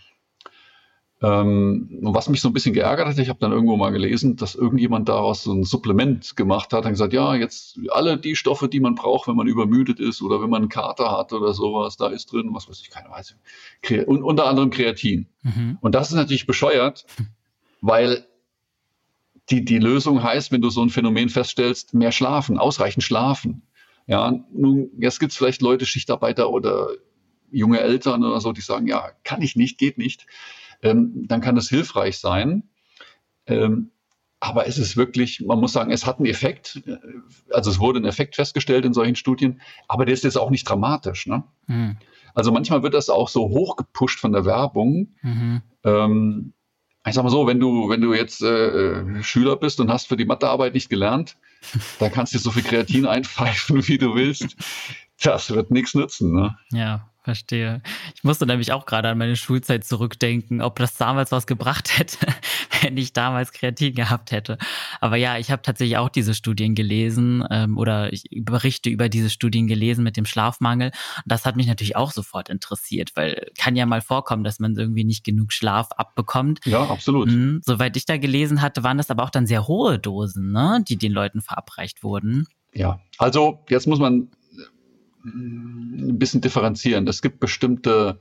Was mich so ein bisschen geärgert hat, ich habe dann irgendwo mal gelesen, dass irgendjemand daraus so ein Supplement gemacht hat und gesagt, ja, jetzt alle die Stoffe, die man braucht, wenn man übermüdet ist oder wenn man einen Kater hat oder sowas, da ist drin, was weiß ich, keine Ahnung. Und unter anderem Kreatin. Und das ist natürlich bescheuert, weil die Lösung heißt, wenn du so ein Phänomen feststellst, mehr schlafen, ausreichend schlafen. Ja, nun, jetzt gibt es vielleicht Leute, Schichtarbeiter oder junge Eltern oder so, die sagen, ja, kann ich nicht, geht nicht. Dann kann das hilfreich sein. Aber Aber es ist wirklich, man muss sagen, es hat einen Effekt. Also es wurde ein Effekt festgestellt in solchen Studien, aber der ist jetzt auch nicht dramatisch. Ne? Mhm. Also manchmal wird das auch so hochgepusht von der Werbung. Mhm. Ich sag mal so, wenn du jetzt Schüler bist und hast für die Mathearbeit nicht gelernt, dann kannst du dir so viel Kreatin einpfeifen, wie du willst. Das wird nichts nützen. Ne? Ja, verstehe. Ich musste nämlich auch gerade an meine Schulzeit zurückdenken, ob das damals was gebracht hätte, wenn ich damals Kreatin gehabt hätte. Aber ja, ich habe tatsächlich auch diese Studien gelesen oder ich Berichte über diese Studien gelesen mit dem Schlafmangel. Und das hat mich natürlich auch sofort interessiert, weil kann ja mal vorkommen, dass man irgendwie nicht genug Schlaf abbekommt. Ja, absolut. Soweit ich da gelesen hatte, waren das aber auch dann sehr hohe Dosen, ne, die den Leuten verabreicht wurden. Ja, also jetzt muss man ein bisschen differenzieren. Es gibt bestimmte,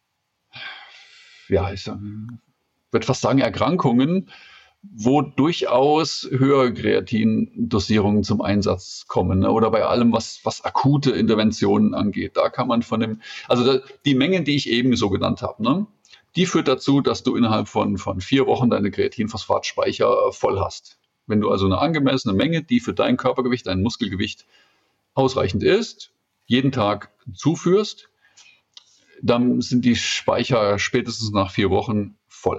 ja, ich würde fast sagen, Erkrankungen, wo durchaus höhere Kreatindosierungen zum Einsatz kommen. Ne? Oder bei allem, was akute Interventionen angeht. Da kann man die Mengen, die ich eben so genannt habe, ne? Die führt dazu, dass du innerhalb von 4 Wochen deine Kreatinphosphatspeicher voll hast. Wenn du also eine angemessene Menge, die für dein Körpergewicht, dein Muskelgewicht ausreichend ist, jeden Tag zuführst, dann sind die Speicher spätestens nach 4 Wochen voll.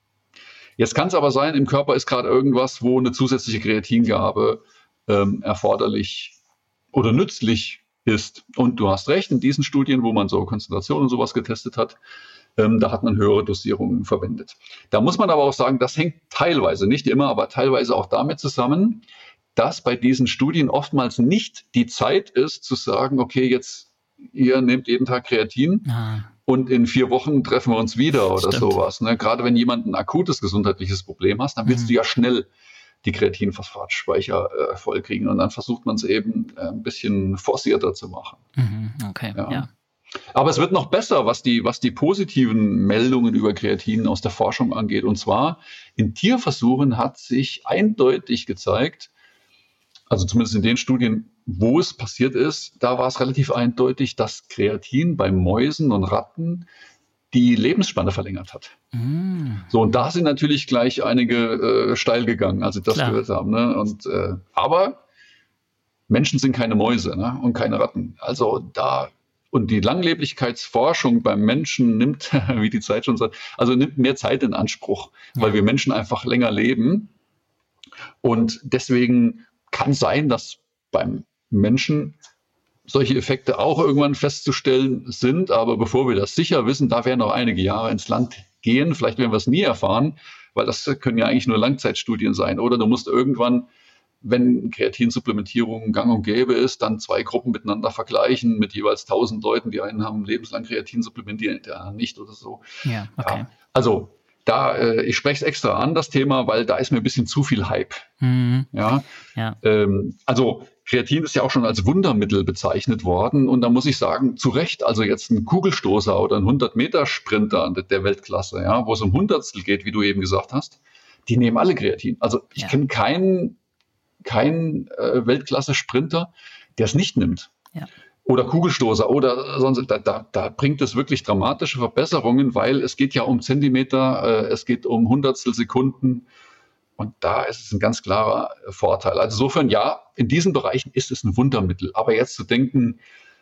Jetzt kann es aber sein, im Körper ist gerade irgendwas, wo eine zusätzliche Kreatingabe erforderlich oder nützlich ist. Und du hast recht, in diesen Studien, wo man so Konzentration und sowas getestet hat, da hat man höhere Dosierungen verwendet. Da muss man aber auch sagen, das hängt teilweise, nicht immer, aber teilweise auch damit zusammen, dass bei diesen Studien oftmals nicht die Zeit ist, zu sagen, okay, jetzt ihr nehmt jeden Tag Kreatin und in 4 Wochen treffen wir uns wieder oder sowas. Ne? Gerade wenn jemand ein akutes gesundheitliches Problem hast, dann willst du ja schnell die Kreatinphosphatspeicher vollkriegen und dann versucht man es eben ein bisschen forcierter zu machen. Okay, ja. Aber es wird noch besser, was die positiven Meldungen über Kreatin aus der Forschung angeht. Und zwar in Tierversuchen hat sich eindeutig gezeigt, also zumindest in den Studien, wo es passiert ist, da war es relativ eindeutig, dass Kreatin bei Mäusen und Ratten die Lebensspanne verlängert hat. So, und da sind natürlich gleich einige steil gegangen, als sie das gehört haben. Ne? Aber Menschen sind keine Mäuse, ne? Und keine Ratten. Und die Langleblichkeitsforschung beim Menschen nimmt, wie die Zeit schon sagt, nimmt mehr Zeit in Anspruch, weil wir Menschen einfach länger leben. Und deswegen kann sein, dass beim Menschen solche Effekte auch irgendwann festzustellen sind. Aber bevor wir das sicher wissen, da werden noch einige Jahre ins Land gehen. Vielleicht werden wir es nie erfahren, weil das können ja eigentlich nur Langzeitstudien sein. Oder du musst irgendwann, wenn Kreatinsupplementierung gang und gäbe ist, dann 2 Gruppen miteinander vergleichen mit jeweils 1000 Leuten. Die einen haben lebenslang Kreatin supplementiert, die anderen nicht oder so. Ja, okay. Ja, also ich spreche es extra an, das Thema, weil da ist mir ein bisschen zu viel Hype. Ja. Kreatin ist ja auch schon als Wundermittel bezeichnet worden. Und da muss ich sagen, zu Recht, also jetzt ein Kugelstoßer oder ein 100-Meter-Sprinter der Weltklasse, ja, wo es um Hundertstel geht, wie du eben gesagt hast, die nehmen alle Kreatin. Also ich kenne keinen Weltklasse-Sprinter, der es nicht nimmt. Ja. Oder Kugelstoßer oder sonst, da bringt es wirklich dramatische Verbesserungen, weil es geht ja um Zentimeter, es geht um Hundertstel Sekunden und da ist es ein ganz klarer Vorteil. Also insofern, ja, in diesen Bereichen ist es ein Wundermittel, aber jetzt zu denken,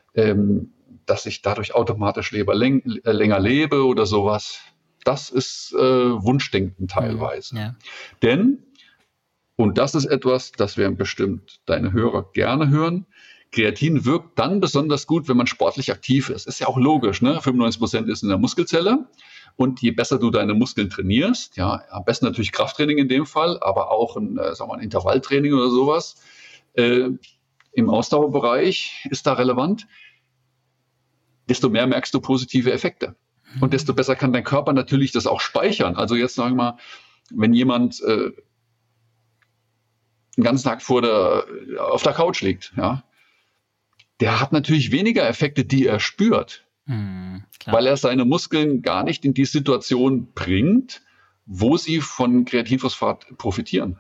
dass ich dadurch automatisch länger lebe oder sowas, das ist Wunschdenken teilweise. Ja. Denn, und das ist etwas, das werden bestimmt deine Hörer gerne hören, Kreatin wirkt dann besonders gut, wenn man sportlich aktiv ist. Ist ja auch logisch, ne? 95% ist in der Muskelzelle. Und je besser du deine Muskeln trainierst, ja, am besten natürlich Krafttraining in dem Fall, aber auch ein Intervalltraining oder sowas, im Ausdauerbereich ist da relevant, desto mehr merkst du positive Effekte. Und desto besser kann dein Körper natürlich das auch speichern. Also jetzt sagen wir mal, wenn jemand den ganzen Tag auf der Couch liegt, ja, der hat natürlich weniger Effekte, die er spürt, weil er seine Muskeln gar nicht in die Situation bringt, wo sie von Kreatinphosphat profitieren.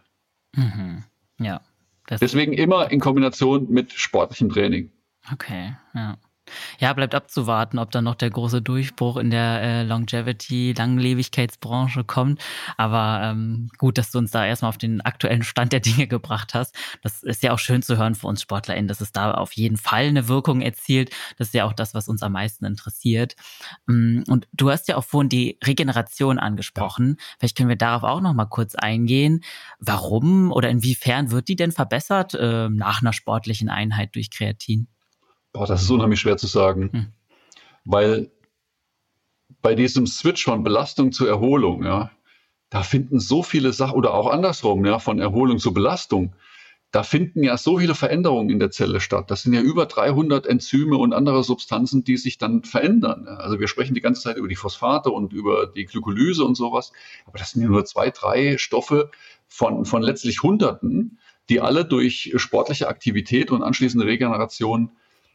Ja. Deswegen immer in Kombination mit sportlichem Training. Okay, ja. Ja, bleibt abzuwarten, ob dann noch der große Durchbruch in der Longevity-Langlebigkeitsbranche kommt. Aber gut, dass du uns da erstmal auf den aktuellen Stand der Dinge gebracht hast. Das ist ja auch schön zu hören für uns SportlerInnen, dass es da auf jeden Fall eine Wirkung erzielt. Das ist ja auch das, was uns am meisten interessiert. Und du hast ja auch vorhin die Regeneration angesprochen. Ja. Vielleicht können wir darauf auch noch mal kurz eingehen. Warum oder inwiefern wird die denn verbessert nach einer sportlichen Einheit durch Kreatin? Boah, das ist unheimlich schwer zu sagen, weil bei diesem Switch von Belastung zu Erholung, ja, da finden so viele Sachen, oder auch andersrum, ja, von Erholung zu Belastung, da finden ja so viele Veränderungen in der Zelle statt. Das sind ja über 300 Enzyme und andere Substanzen, die sich dann verändern. Also wir sprechen die ganze Zeit über die Phosphate und über die Glykolyse und sowas, aber das sind ja nur 2, 3 Stoffe von letztlich Hunderten, die alle durch sportliche Aktivität und anschließende Regeneration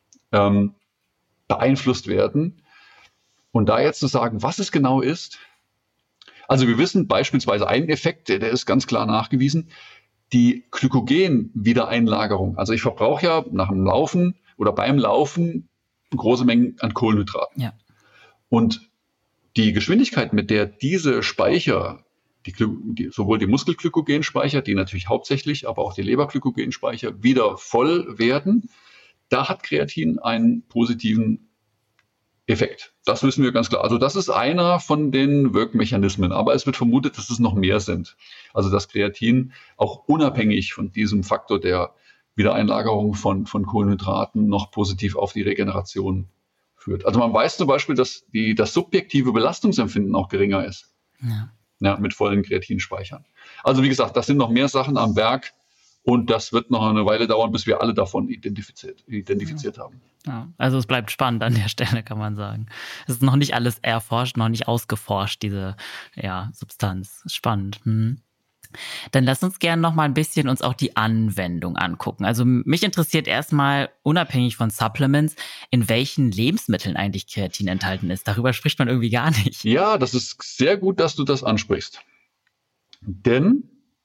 beeinflusst werden. Und da jetzt zu sagen, was es genau ist, also wir wissen beispielsweise einen Effekt, der ist ganz klar nachgewiesen, die Glykogen-Wiedereinlagerung. Also ich verbrauche ja nach dem Laufen oder beim Laufen große Mengen an Kohlenhydraten. Ja. Und die Geschwindigkeit, mit der diese Speicher, sowohl die Muskelglykogenspeicher, die natürlich hauptsächlich, aber auch die Leberglykogenspeicher wieder voll werden, da hat Kreatin einen positiven Effekt. Das wissen wir ganz klar. Also das ist einer von den Wirkmechanismen, aber es wird vermutet, dass es noch mehr sind. Also dass Kreatin auch unabhängig von diesem Faktor der Wiedereinlagerung von Kohlenhydraten noch positiv auf die Regeneration führt. Also man weiß zum Beispiel, dass das subjektive Belastungsempfinden auch geringer ist. Ja, mit vollen Kreatinspeichern. Also wie gesagt, das sind noch mehr Sachen am Werk. Und das wird noch eine Weile dauern, bis wir alle davon identifiziert haben. Ja, also es bleibt spannend an der Stelle, kann man sagen. Es ist noch nicht alles erforscht, noch nicht ausgeforscht, diese Substanz. Spannend. Dann lass uns gerne noch mal ein bisschen uns auch die Anwendung angucken. Also mich interessiert erstmal, unabhängig von Supplements, in welchen Lebensmitteln eigentlich Kreatin enthalten ist. Darüber spricht man irgendwie gar nicht. Ja, das ist sehr gut, dass du das ansprichst. Denn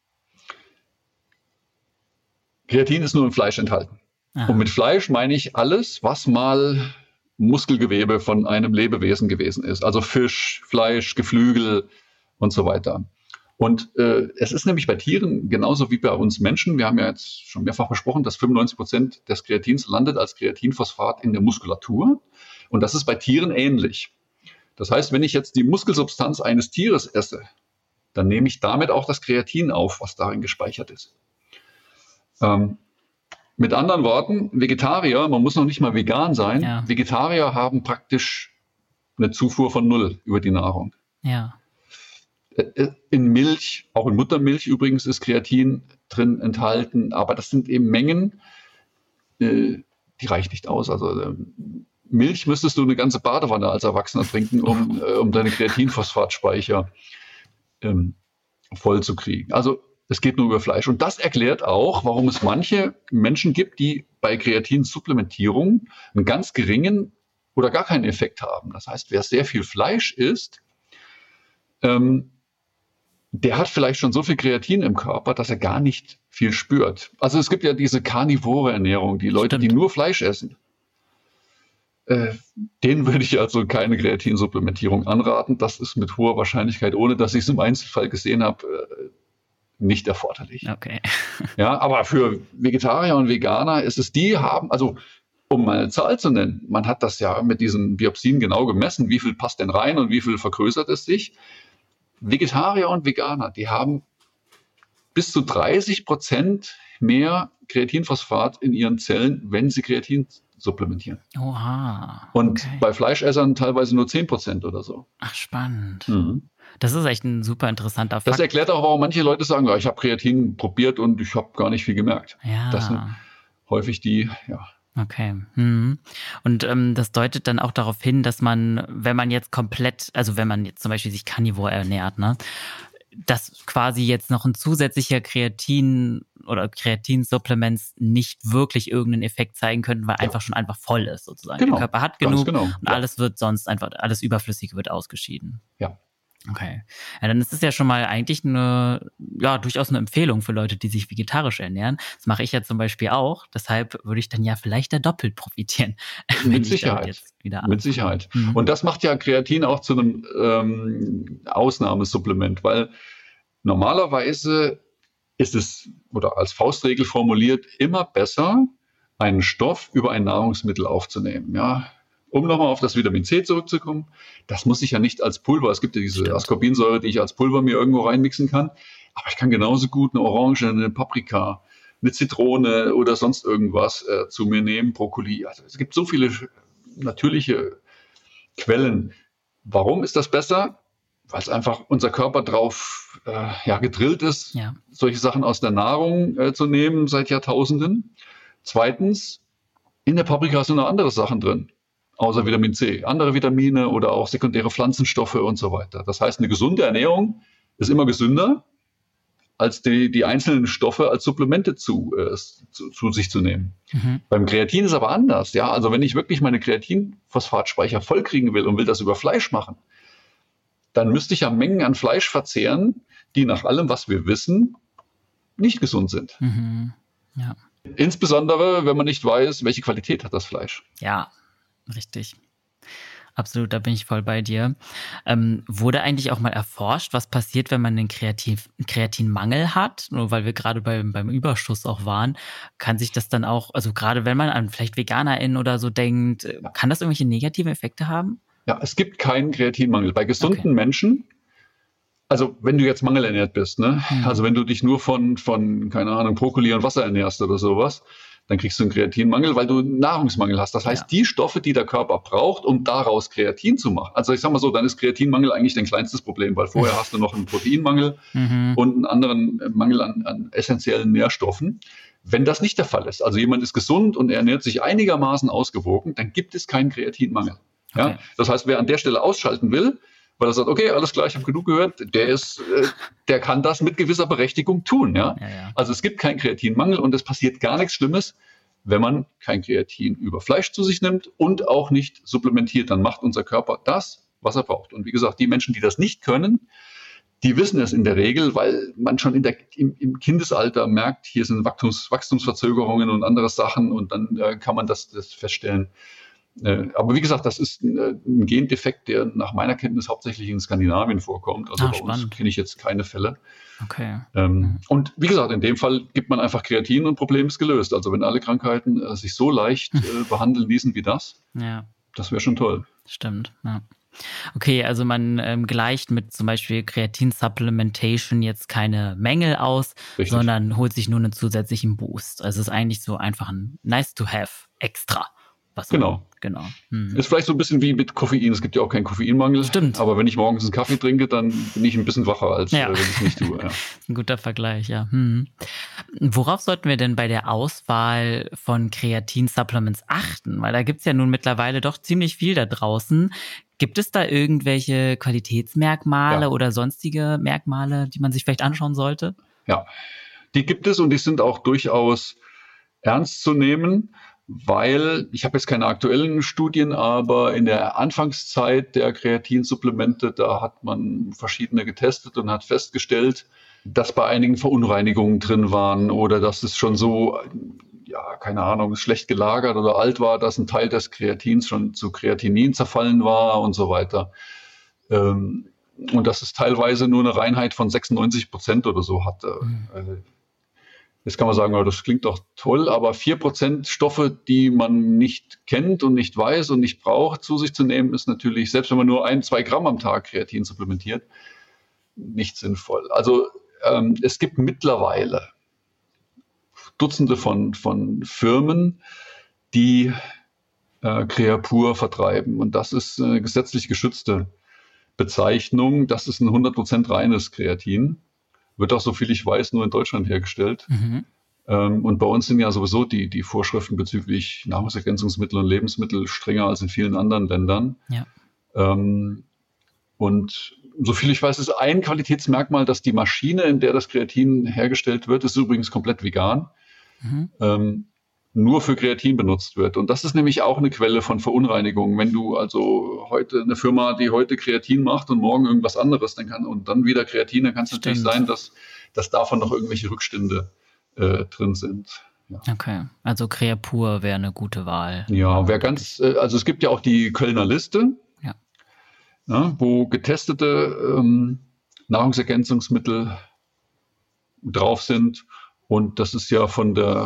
Kreatin ist nur im Fleisch enthalten. Aha. Und mit Fleisch meine ich alles, was mal Muskelgewebe von einem Lebewesen gewesen ist. Also Fisch, Fleisch, Geflügel und so weiter. Und es ist nämlich bei Tieren genauso wie bei uns Menschen. Wir haben ja jetzt schon mehrfach besprochen, dass 95% des Kreatins landet als Kreatinphosphat in der Muskulatur. Und das ist bei Tieren ähnlich. Das heißt, wenn ich jetzt die Muskelsubstanz eines Tieres esse, dann nehme ich damit auch das Kreatin auf, was darin gespeichert ist. Mit anderen Worten, Vegetarier, man muss noch nicht mal vegan sein, ja. Vegetarier haben praktisch eine Zufuhr von 0 über die Nahrung. Ja. In Milch, auch in Muttermilch übrigens, ist Kreatin drin enthalten, aber das sind eben Mengen, die reicht nicht aus. Also Milch müsstest du eine ganze Badewanne als Erwachsener trinken, um deine Kreatinphosphatspeicher voll zu kriegen. Also es geht nur über Fleisch. Und das erklärt auch, warum es manche Menschen gibt, die bei Kreatinsupplementierung einen ganz geringen oder gar keinen Effekt haben. Das heißt, wer sehr viel Fleisch isst, der hat vielleicht schon so viel Kreatin im Körper, dass er gar nicht viel spürt. Also es gibt ja diese karnivore Ernährung, die Leute, die nur Fleisch essen. Denen würde ich also keine Kreatinsupplementierung anraten. Das ist mit hoher Wahrscheinlichkeit, ohne dass ich es im Einzelfall gesehen habe, nicht erforderlich. Okay. Ja, aber für Vegetarier und Veganer ist es, die haben, also um mal eine Zahl zu nennen, man hat das ja mit diesen Biopsien genau gemessen, wie viel passt denn rein und wie viel vergrößert es sich. Vegetarier und Veganer, die haben bis zu 30% mehr Kreatinphosphat in ihren Zellen, wenn sie Kreatin supplementieren. Oha. Und bei Fleischessern teilweise nur 10% oder so. Ach, spannend. Das ist echt ein super interessanter Fakt. Das erklärt auch, warum manche Leute sagen, ja, ich habe Kreatin probiert und ich habe gar nicht viel gemerkt. Ja. Das sind häufig die, ja. Okay. Und das deutet dann auch darauf hin, dass man, wenn man jetzt komplett, also wenn man jetzt zum Beispiel sich carnivore ernährt, ne, dass quasi jetzt noch ein zusätzlicher Kreatin oder Kreatinsupplements nicht wirklich irgendeinen Effekt zeigen könnten, weil einfach voll ist sozusagen. Genau. Der Körper hat genug und alles wird sonst einfach, alles Überflüssige wird ausgeschieden. Ja. Okay. Ja, dann ist es ja schon mal eigentlich durchaus eine Empfehlung für Leute, die sich vegetarisch ernähren. Das mache ich ja zum Beispiel auch. Deshalb würde ich dann ja vielleicht da doppelt profitieren, wenn Mit ich damit Sicherheit. jetzt wieder Mit anfange. Sicherheit. Mhm. Und das macht ja Kreatin auch zu einem Ausnahmesupplement, weil normalerweise ist es, oder als Faustregel formuliert, immer besser, einen Stoff über ein Nahrungsmittel aufzunehmen. Ja? Um nochmal auf das Vitamin C zurückzukommen, das muss ich ja nicht als Pulver, es gibt ja diese Stimmt. Ascorbinsäure, die ich als Pulver mir irgendwo reinmixen kann, aber ich kann genauso gut eine Orange, eine Paprika, eine Zitrone oder sonst irgendwas zu mir nehmen, Brokkoli. Also es gibt so viele natürliche Quellen. Warum ist das besser? Weil es einfach unser Körper drauf gedrillt ist, Ja. solche Sachen aus der Nahrung zu nehmen seit Jahrtausenden. Zweitens, in der Paprika sind noch andere Sachen drin, außer Vitamin C. Andere Vitamine oder auch sekundäre Pflanzenstoffe und so weiter. Das heißt, eine gesunde Ernährung ist immer gesünder, als die einzelnen Stoffe als Supplemente zu sich zu nehmen. Mhm. Beim Kreatin ist aber anders. Ja? Also wenn ich wirklich meine Kreatinphosphatspeicher vollkriegen will und will das über Fleisch machen, dann müsste ich ja Mengen an Fleisch verzehren, die nach allem, was wir wissen, nicht gesund sind. Mhm. Ja. Insbesondere, wenn man nicht weiß, welche Qualität hat das Fleisch. Ja, richtig. Absolut, da bin ich voll bei dir. Wurde eigentlich auch mal erforscht, was passiert, wenn man einen Kreatinmangel hat? Nur weil wir gerade beim Überschuss auch waren, kann sich das dann auch, also gerade wenn man an vielleicht VeganerInnen oder so denkt, kann das irgendwelche negativen Effekte haben? Ja, es gibt keinen Kreatinmangel. Bei gesunden Menschen, also wenn du jetzt mangelernährt bist, ne? Also wenn du dich nur von, keine Ahnung, Brokkoli und Wasser ernährst oder sowas, dann kriegst du einen Kreatinmangel, weil du einen Nahrungsmangel hast. Das heißt, die Stoffe, die der Körper braucht, um daraus Kreatin zu machen. Also ich sag mal so, dann ist Kreatinmangel eigentlich dein kleinstes Problem, weil vorher hast du noch einen Proteinmangel und einen anderen Mangel an essentiellen Nährstoffen. Wenn das nicht der Fall ist, also jemand ist gesund und ernährt sich einigermaßen ausgewogen, dann gibt es keinen Kreatinmangel. Okay. Ja? Das heißt, wer an der Stelle ausschalten will, weil er sagt, okay, alles klar, ich habe genug gehört, der kann das mit gewisser Berechtigung tun. Ja? Also es gibt keinen Kreatinmangel und es passiert gar nichts Schlimmes, wenn man kein Kreatin über Fleisch zu sich nimmt und auch nicht supplementiert. Dann macht unser Körper das, was er braucht. Und wie gesagt, die Menschen, die das nicht können, die wissen es in der Regel, weil man schon im Kindesalter merkt, hier sind Wachstumsverzögerungen und andere Sachen und dann kann man das feststellen. Aber wie gesagt, das ist ein Gendefekt, der nach meiner Kenntnis hauptsächlich in Skandinavien vorkommt. Also bei uns kenne ich jetzt keine Fälle. Okay. Und wie gesagt, in dem Fall gibt man einfach Kreatin und Problem ist gelöst. Also wenn alle Krankheiten sich so leicht behandeln ließen wie das, das wäre schon toll. Stimmt, ja. Okay, also man gleicht mit zum Beispiel Kreatin-Supplementation jetzt keine Mängel aus, sondern holt sich nur einen zusätzlichen Boost. Also es ist eigentlich so einfach ein nice-to-have extra. Genau. Ist vielleicht so ein bisschen wie mit Koffein. Es gibt ja auch keinen Koffeinmangel. Stimmt. Aber wenn ich morgens einen Kaffee trinke, dann bin ich ein bisschen wacher, als wenn ich es nicht tue. Ja. Ein guter Vergleich, ja. Worauf sollten wir denn bei der Auswahl von Kreatin-Supplements achten? Weil da gibt's ja nun mittlerweile doch ziemlich viel da draußen. Gibt es da irgendwelche Qualitätsmerkmale oder sonstige Merkmale, die man sich vielleicht anschauen sollte? Ja, die gibt es und die sind auch durchaus ernst zu nehmen. Weil, ich habe jetzt keine aktuellen Studien, aber in der Anfangszeit der Kreatinsupplemente, da hat man verschiedene getestet und hat festgestellt, dass bei einigen Verunreinigungen drin waren oder dass es schon so, keine Ahnung, schlecht gelagert oder alt war, dass ein Teil des Kreatins schon zu Kreatinin zerfallen war und so weiter. Und dass es teilweise nur eine Reinheit von 96% oder so hatte. Jetzt kann man sagen, das klingt doch toll, aber 4% Stoffe, die man nicht kennt und nicht weiß und nicht braucht, zu sich zu nehmen, ist natürlich, selbst wenn man nur 1-2 Gramm am Tag Kreatin supplementiert, nicht sinnvoll. Also es gibt mittlerweile Dutzende von Firmen, die Creapur vertreiben. Und das ist eine gesetzlich geschützte Bezeichnung. Das ist ein 100% reines Kreatin. Wird auch, so viel ich weiß, nur in Deutschland hergestellt. Und bei uns sind ja sowieso die Vorschriften bezüglich Nahrungsergänzungsmittel und Lebensmittel strenger als in vielen anderen Ländern. Ja. Und so viel ich weiß, ist ein Qualitätsmerkmal, dass die Maschine, in der das Kreatin hergestellt wird, ist übrigens komplett vegan. nur für Kreatin benutzt wird. Und das ist nämlich auch eine Quelle von Verunreinigungen. Wenn du also heute eine Firma, die heute Kreatin macht und morgen irgendwas anderes, und dann wieder Kreatin, dann kann es natürlich sein, dass davon noch irgendwelche Rückstände drin sind. Ja. Okay, also Creapur wäre eine gute Wahl. Ja, also es gibt ja auch die Kölner Liste, wo getestete Nahrungsergänzungsmittel drauf sind. Und das ist ja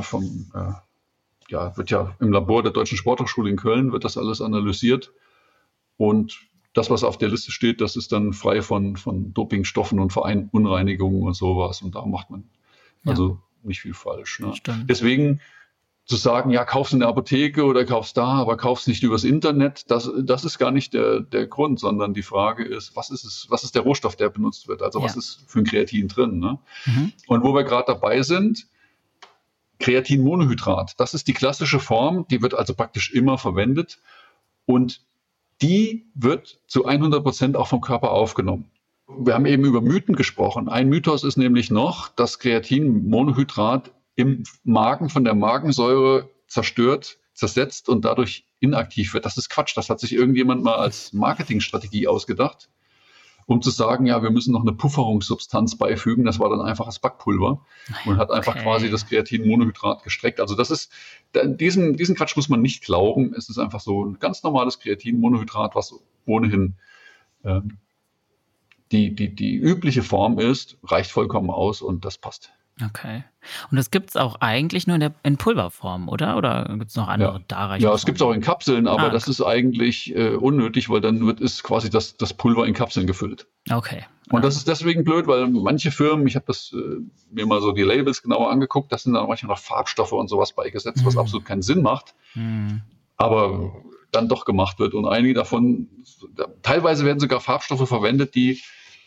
wird ja im Labor der Deutschen Sporthochschule in Köln, wird das alles analysiert. Und das, was auf der Liste steht, das ist dann frei von Dopingstoffen und Verunreinigungen und sowas. Und da macht man also nicht viel falsch. Ne? Deswegen zu sagen, ja, kauf's in der Apotheke oder kauf's da, aber kauf's nicht übers Internet, das ist gar nicht der Grund, sondern die Frage ist, was ist der Rohstoff, der benutzt wird? Also was ist für ein Kreatin drin? Ne? Und wo wir gerade dabei sind, Kreatinmonohydrat, das ist die klassische Form, die wird also praktisch immer verwendet und die wird zu 100% auch vom Körper aufgenommen. Wir haben eben über Mythen gesprochen. Ein Mythos ist nämlich noch, dass Kreatinmonohydrat im Magen von der Magensäure zersetzt und dadurch inaktiv wird. Das ist Quatsch. Das hat sich irgendjemand mal als Marketingstrategie ausgedacht, um zu sagen, ja, wir müssen noch eine Pufferungssubstanz beifügen. Das war dann einfaches Backpulver und hat einfach quasi das Kreatinmonohydrat gestreckt. Also diesen Quatsch muss man nicht glauben. Es ist einfach so ein ganz normales Kreatinmonohydrat, was ohnehin die übliche Form ist, reicht vollkommen aus und das passt. Okay. Und das gibt es auch eigentlich nur in Pulverform, oder? Oder gibt es noch andere Darreichungen? Ja, es gibt es auch in Kapseln, aber das ist eigentlich unnötig, weil dann ist quasi das Pulver in Kapseln gefüllt. Okay. Und das ist deswegen blöd, weil manche Firmen, ich habe das mir mal so die Labels genauer angeguckt, da sind dann manchmal noch Farbstoffe und sowas beigesetzt, was absolut keinen Sinn macht, aber dann doch gemacht wird. Und einige davon, teilweise werden sogar Farbstoffe verwendet, die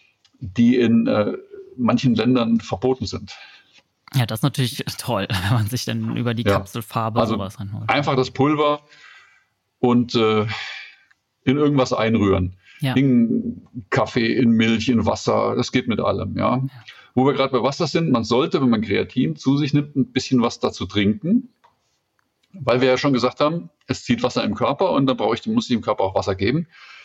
in manchen Ländern verboten sind. Ja, das ist natürlich toll, wenn man sich dann über die Kapselfarbe sowas ranholt. Einfach das Pulver und in irgendwas einrühren. Ja. In Kaffee, in Milch, in Wasser, das geht mit allem. Ja. Wo wir gerade bei Wasser sind, man sollte, wenn man Kreatin zu sich nimmt, ein bisschen was dazu trinken, weil wir ja schon gesagt haben, es zieht Wasser im Körper und dann muss ich dem Körper auch Wasser geben.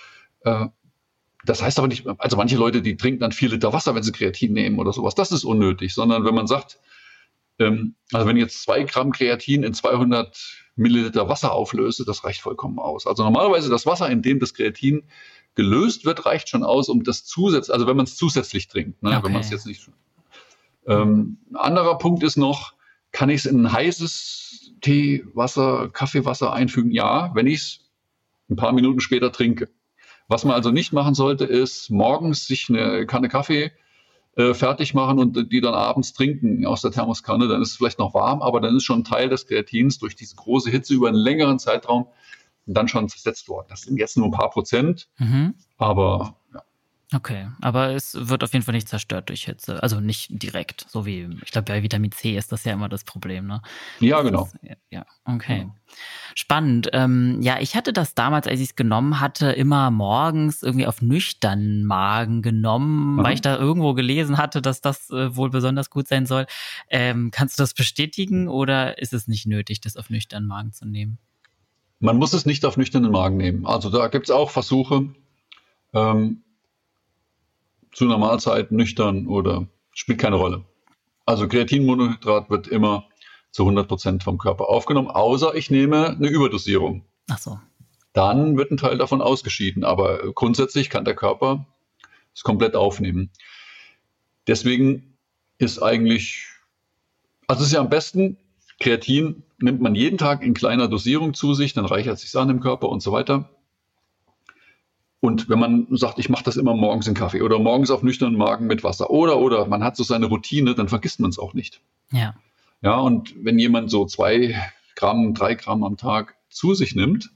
Das heißt aber nicht, also manche Leute, die trinken dann 4 Liter Wasser, wenn sie Kreatin nehmen oder sowas. Das ist unnötig, sondern wenn man sagt, also wenn ich jetzt 2 Gramm Kreatin in 200 Milliliter Wasser auflöse, das reicht vollkommen aus. Also normalerweise das Wasser, in dem das Kreatin gelöst wird, reicht schon aus, um das also wenn man es zusätzlich trinkt, ne? Wenn man es jetzt nicht. Ein anderer Punkt ist noch, kann ich es in ein heißes Teewasser, Kaffeewasser einfügen? Ja, wenn ich es ein paar Minuten später trinke. Was man also nicht machen sollte, ist morgens sich eine Kanne Kaffee fertig machen und die dann abends trinken aus der Thermoskanne. Dann ist es vielleicht noch warm, aber dann ist schon ein Teil des Kreatins durch diese große Hitze über einen längeren Zeitraum dann schon zersetzt worden. Das sind jetzt nur ein paar Prozent, aber ja. Okay, aber es wird auf jeden Fall nicht zerstört durch Hitze. Also nicht direkt, so wie, ich glaube, bei Vitamin C ist das ja immer das Problem, ne? Ja, genau. Ja, okay. Genau. Spannend. Ja, ich hatte das damals, als ich es genommen hatte, immer morgens irgendwie auf nüchternen Magen genommen, weil ich da irgendwo gelesen hatte, dass das wohl besonders gut sein soll. Kannst du das bestätigen oder ist es nicht nötig, das auf nüchternen Magen zu nehmen? Man muss es nicht auf nüchternen Magen nehmen. Also da gibt es auch Versuche, zu einer Mahlzeit nüchtern oder spielt keine Rolle. Also Kreatinmonohydrat wird immer zu 100% vom Körper aufgenommen, außer ich nehme eine Überdosierung. Ach so. Dann wird ein Teil davon ausgeschieden, aber grundsätzlich kann der Körper es komplett aufnehmen. Deswegen ist eigentlich, also es ist ja am besten, Kreatin nimmt man jeden Tag in kleiner Dosierung zu sich, dann reichert es sich an im Körper und so weiter. Und wenn man sagt, ich mache das immer morgens in Kaffee oder morgens auf nüchternen Magen mit Wasser oder man hat so seine Routine, dann vergisst man es auch nicht. Ja. Ja, und wenn jemand so 2 Gramm, 3 Gramm am Tag zu sich nimmt,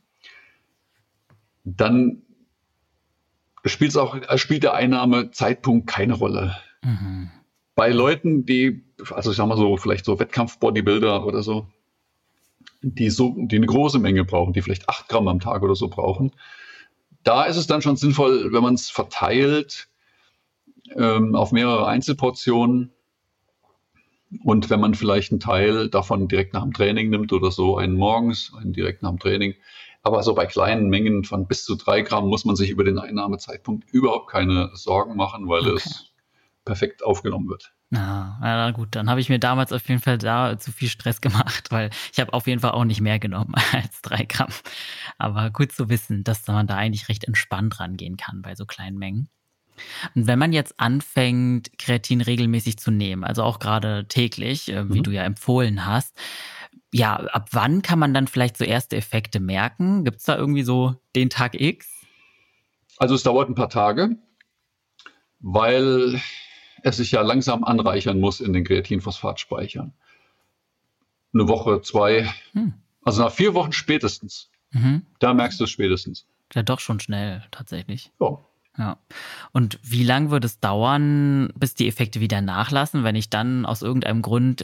dann spielt der Einnahmezeitpunkt keine Rolle. Bei Leuten, die, also ich sag mal so, vielleicht so Wettkampf-Bodybuilder oder so, die eine große Menge brauchen, die vielleicht 8 Gramm am Tag oder so brauchen, da ist es dann schon sinnvoll, wenn man es verteilt auf mehrere Einzelportionen, Und wenn man vielleicht einen Teil davon direkt nach dem Training nimmt oder so, einen morgens, einen direkt nach dem Training, aber so bei kleinen Mengen von bis zu 3 Gramm muss man sich über den Einnahmezeitpunkt überhaupt keine Sorgen machen, weil Okay. es perfekt aufgenommen wird. Ja, gut, dann habe ich mir damals auf jeden Fall da zu viel Stress gemacht, weil ich habe auf jeden Fall auch nicht mehr genommen als 3 Gramm. Aber gut zu wissen, dass man da eigentlich recht entspannt rangehen kann bei so kleinen Mengen. Und wenn man jetzt anfängt, Kreatin regelmäßig zu nehmen, also auch gerade täglich, wie du Mhm. ja empfohlen hast, ja, ab wann kann man dann vielleicht so erste Effekte merken? Gibt's da irgendwie so den Tag X? Also es dauert ein paar Tage, weil es sich ja langsam anreichern muss in den Kreatinphosphatspeichern. Eine Woche, 2, Hm. also nach 4 Wochen spätestens. Mhm. Da merkst du es spätestens. Ja, doch schon schnell, tatsächlich. Ja. Ja. Und wie lang wird es dauern, bis die Effekte wieder nachlassen, wenn ich dann aus irgendeinem Grund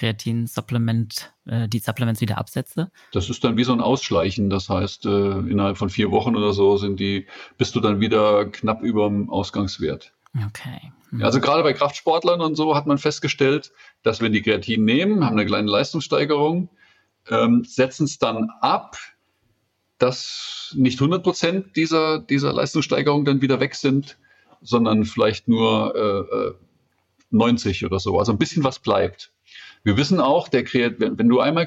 die Supplements wieder absetze? Das ist dann wie so ein Ausschleichen. Das heißt, innerhalb von 4 Wochen oder so bist du dann wieder knapp über dem Ausgangswert. Okay. Ja, also gerade bei Kraftsportlern und so hat man festgestellt, dass wenn die Kreatin nehmen, haben eine kleine Leistungssteigerung, setzen es dann ab, dass nicht 100% dieser Leistungssteigerung dann wieder weg sind, sondern vielleicht nur 90 oder so. Also ein bisschen was bleibt. Wir wissen auch, wenn du einmal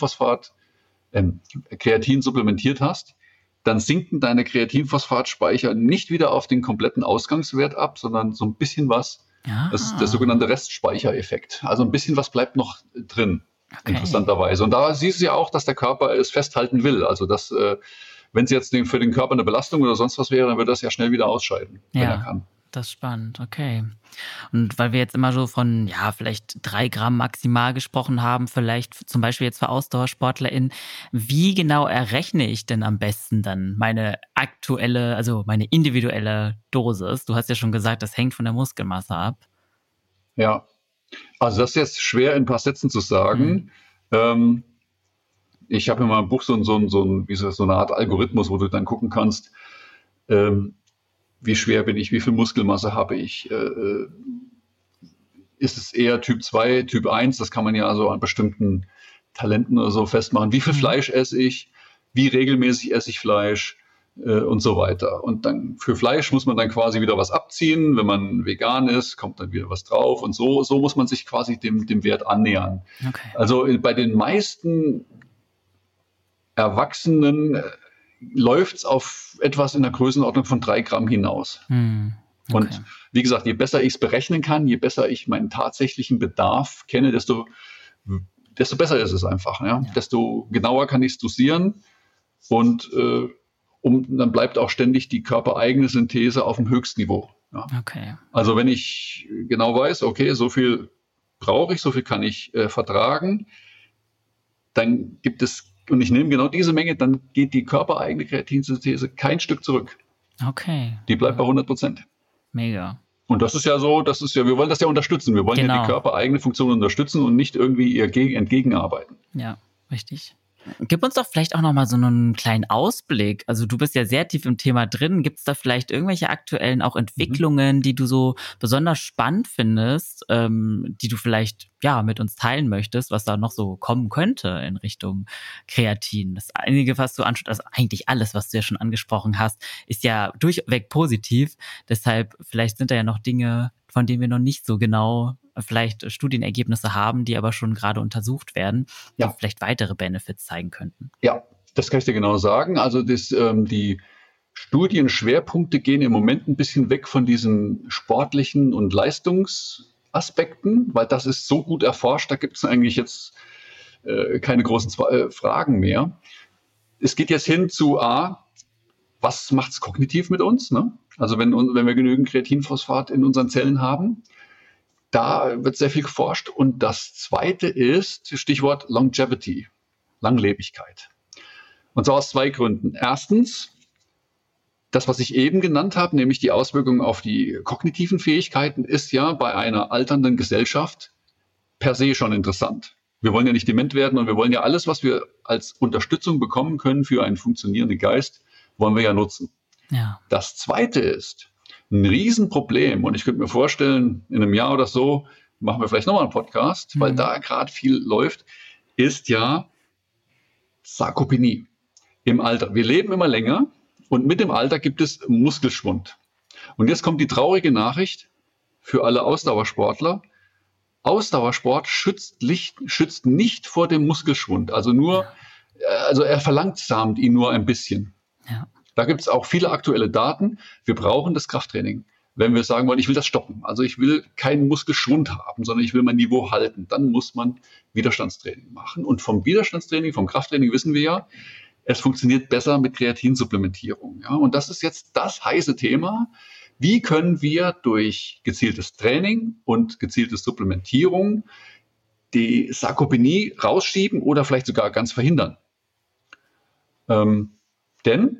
Kreatin supplementiert hast, dann sinken deine Kreatinphosphatspeicher nicht wieder auf den kompletten Ausgangswert ab, sondern so ein bisschen was. Das ist der Ah, sogenannte Restspeichereffekt. Also ein bisschen was bleibt noch drin, okay. interessanterweise. Und da siehst du ja auch, dass der Körper es festhalten will. Also wenn es jetzt für den Körper eine Belastung oder sonst was wäre, dann würde das ja schnell wieder ausscheiden, wenn er Ja, kann. das ist spannend, okay. Und weil wir jetzt immer so von, ja, vielleicht 3 Gramm maximal gesprochen haben, vielleicht zum Beispiel jetzt für AusdauersportlerInnen, wie genau errechne ich denn am besten dann meine aktuelle, also meine individuelle Dosis? Du hast ja schon gesagt, das hängt von der Muskelmasse ab. Ja, also das ist jetzt schwer in ein paar Sätzen zu Hm. sagen. Ähm, Ich habe in meinem Buch so eine Art Algorithmus, wo du dann gucken kannst, ähm, wie schwer bin ich, wie viel Muskelmasse habe ich, ist es eher Typ 2, Typ 1, das kann man ja so an bestimmten Talenten oder so festmachen, wie viel Hm. Fleisch esse ich, wie regelmäßig esse ich Fleisch und so weiter. Und dann für Fleisch muss man dann quasi wieder was abziehen, wenn man vegan ist, kommt dann wieder was drauf und so muss man sich quasi dem Wert annähern. Okay. Also bei den meisten Erwachsenen läuft es auf etwas in der Größenordnung von 3 Gramm hinaus. Hm. Okay. Und wie gesagt, je besser ich es berechnen kann, je besser ich meinen tatsächlichen Bedarf kenne, desto besser ist es einfach. Ja? Ja. Desto genauer kann ich es dosieren und dann bleibt auch ständig die körpereigene Synthese auf dem Höchstniveau. Ja? Okay. Also wenn ich genau weiß, okay, so viel brauche ich, so viel kann ich vertragen, dann und ich nehme genau diese Menge, dann geht die körpereigene Kreatinsynthese kein Stück zurück. Okay. Die bleibt bei 100%. Mega. Und das ist ja so, wir wollen das ja unterstützen. Wir wollen ja die Genau. körpereigene Funktion unterstützen und nicht irgendwie ihr entgegenarbeiten. Ja, richtig. Gib uns doch vielleicht auch noch mal so einen kleinen Ausblick. Also du bist ja sehr tief im Thema drin. Gibt es da vielleicht irgendwelche aktuellen auch Mhm. Entwicklungen, die du so besonders spannend findest, die du vielleicht ja mit uns teilen möchtest, was da noch so kommen könnte in Richtung Kreatin? Das einige, was du ansprichst, also eigentlich alles, was du ja schon angesprochen hast, ist ja durchweg positiv. Deshalb vielleicht sind da ja noch Dinge, von denen wir noch nicht so genau vielleicht Studienergebnisse haben, die aber schon gerade untersucht werden, die Ja. vielleicht weitere Benefits zeigen könnten. Ja, das kann ich dir genau sagen. Also die Studienschwerpunkte gehen im Moment ein bisschen weg von diesen sportlichen und Leistungsaspekten, weil das ist so gut erforscht, da gibt es eigentlich jetzt keine großen Fragen mehr. Es geht jetzt hin zu was macht es kognitiv mit uns? Ne? Also wenn wir genügend Kreatinphosphat in unseren Zellen haben, da wird sehr viel geforscht. Und das Zweite ist, Stichwort Longevity, Langlebigkeit. Und zwar aus 2 Gründen. Erstens, das, was ich eben genannt habe, nämlich die Auswirkungen auf die kognitiven Fähigkeiten, ist ja bei einer alternden Gesellschaft per se schon interessant. Wir wollen ja nicht dement werden und wir wollen ja alles, was wir als Unterstützung bekommen können für einen funktionierenden Geist, wollen wir ja nutzen. Ja. Das Zweite ist ein Riesenproblem und ich könnte mir vorstellen, in einem Jahr oder so machen wir vielleicht nochmal einen Podcast, weil da gerade viel läuft, ist ja Sarkopenie im Alter. Wir leben immer länger und mit dem Alter gibt es Muskelschwund. Und jetzt kommt die traurige Nachricht für alle Ausdauersportler. Ausdauersport schützt nicht vor dem Muskelschwund. Also er verlangsamt ihn nur ein bisschen. Ja. Da gibt es auch viele aktuelle Daten. Wir brauchen das Krafttraining. Wenn wir sagen wollen, ich will das stoppen, also ich will keinen Muskelschwund haben, sondern ich will mein Niveau halten, dann muss man Widerstandstraining machen. Und vom Widerstandstraining, vom Krafttraining wissen wir ja, es funktioniert besser mit Kreatinsupplementierung. Ja? Und das ist jetzt das heiße Thema. Wie können wir durch gezieltes Training und gezielte Supplementierung die Sarkopenie rausschieben oder vielleicht sogar ganz verhindern? Denn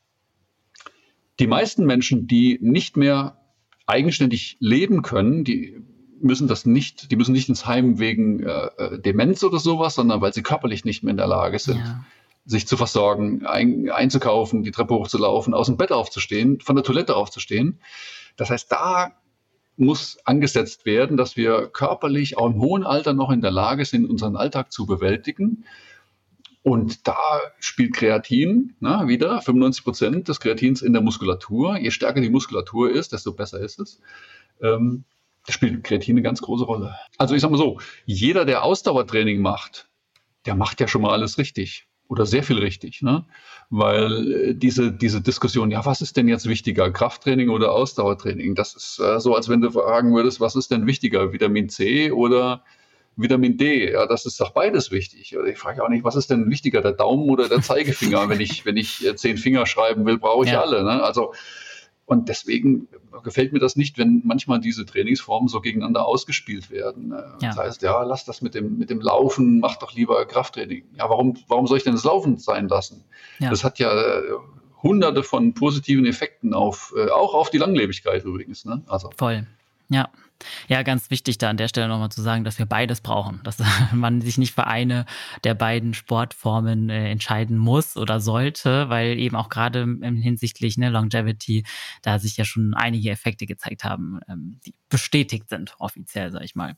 die meisten Menschen, die nicht mehr eigenständig leben können, die müssen nicht ins Heim wegen Demenz oder sowas, sondern weil sie körperlich nicht mehr in der Lage sind, sich zu versorgen, einzukaufen, die Treppe hochzulaufen, aus dem Bett aufzustehen, von der Toilette aufzustehen. Das heißt, da muss angesetzt werden, dass wir körperlich auch im hohen Alter noch in der Lage sind, unseren Alltag zu bewältigen. Und da spielt Kreatin, wieder 95% des Kreatins in der Muskulatur. Je stärker die Muskulatur ist, desto besser ist es. Da spielt Kreatin eine ganz große Rolle. Also ich sage mal so, jeder, der Ausdauertraining macht, der macht ja schon mal alles richtig. Oder sehr viel richtig, ne? Weil diese Diskussion, ja, was ist denn jetzt wichtiger, Krafttraining oder Ausdauertraining? Das ist so, als wenn du fragen würdest, was ist denn wichtiger, Vitamin C oder Vitamin D? Ja, das ist doch beides wichtig. Ich frage auch nicht, was ist denn wichtiger, der Daumen oder der Zeigefinger? Wenn ich 10 Finger schreiben will, brauche ich alle, ne? Also, und deswegen gefällt mir das nicht, wenn manchmal diese Trainingsformen so gegeneinander ausgespielt werden. Das heißt, ja, lass das mit dem Laufen, mach doch lieber Krafttraining. Ja, warum soll ich denn das Laufen sein lassen? Ja. Das hat ja hunderte von positiven Effekten auch auf die Langlebigkeit übrigens. Ne? Also. Voll, ja. Ja, ganz wichtig da an der Stelle nochmal zu sagen, dass wir beides brauchen, dass man sich nicht für eine der beiden Sportformen entscheiden muss oder sollte, weil eben auch gerade hinsichtlich Longevity da sich ja schon einige Effekte gezeigt haben, die bestätigt sind, offiziell, sag ich mal.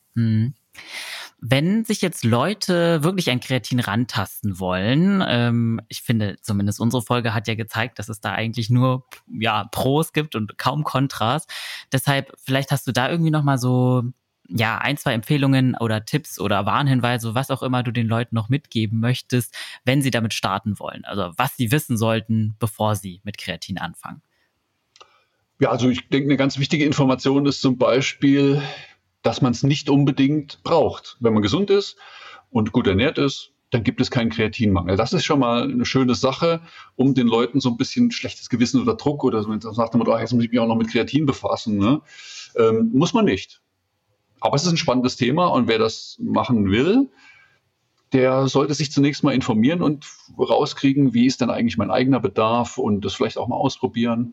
Wenn sich jetzt Leute wirklich an Kreatin rantasten wollen, ich finde, zumindest unsere Folge hat ja gezeigt, dass es da eigentlich nur Pros gibt und kaum Kontras. Deshalb, vielleicht hast du da irgendwie nochmal so 1, 2 Empfehlungen oder Tipps oder Warnhinweise, was auch immer du den Leuten noch mitgeben möchtest, wenn sie damit starten wollen. Also was sie wissen sollten, bevor sie mit Kreatin anfangen. Ja, also ich denke, eine ganz wichtige Information ist zum Beispiel, dass man es nicht unbedingt braucht. Wenn man gesund ist und gut ernährt ist, dann gibt es keinen Kreatinmangel. Das ist schon mal eine schöne Sache, um den Leuten so ein bisschen schlechtes Gewissen oder Druck oder so nach dem Motto, jetzt muss ich mich auch noch mit Kreatin befassen. Ne? Muss man nicht. Aber es ist ein spannendes Thema und wer das machen will, der sollte sich zunächst mal informieren und rauskriegen, wie ist denn eigentlich mein eigener Bedarf und das vielleicht auch mal ausprobieren.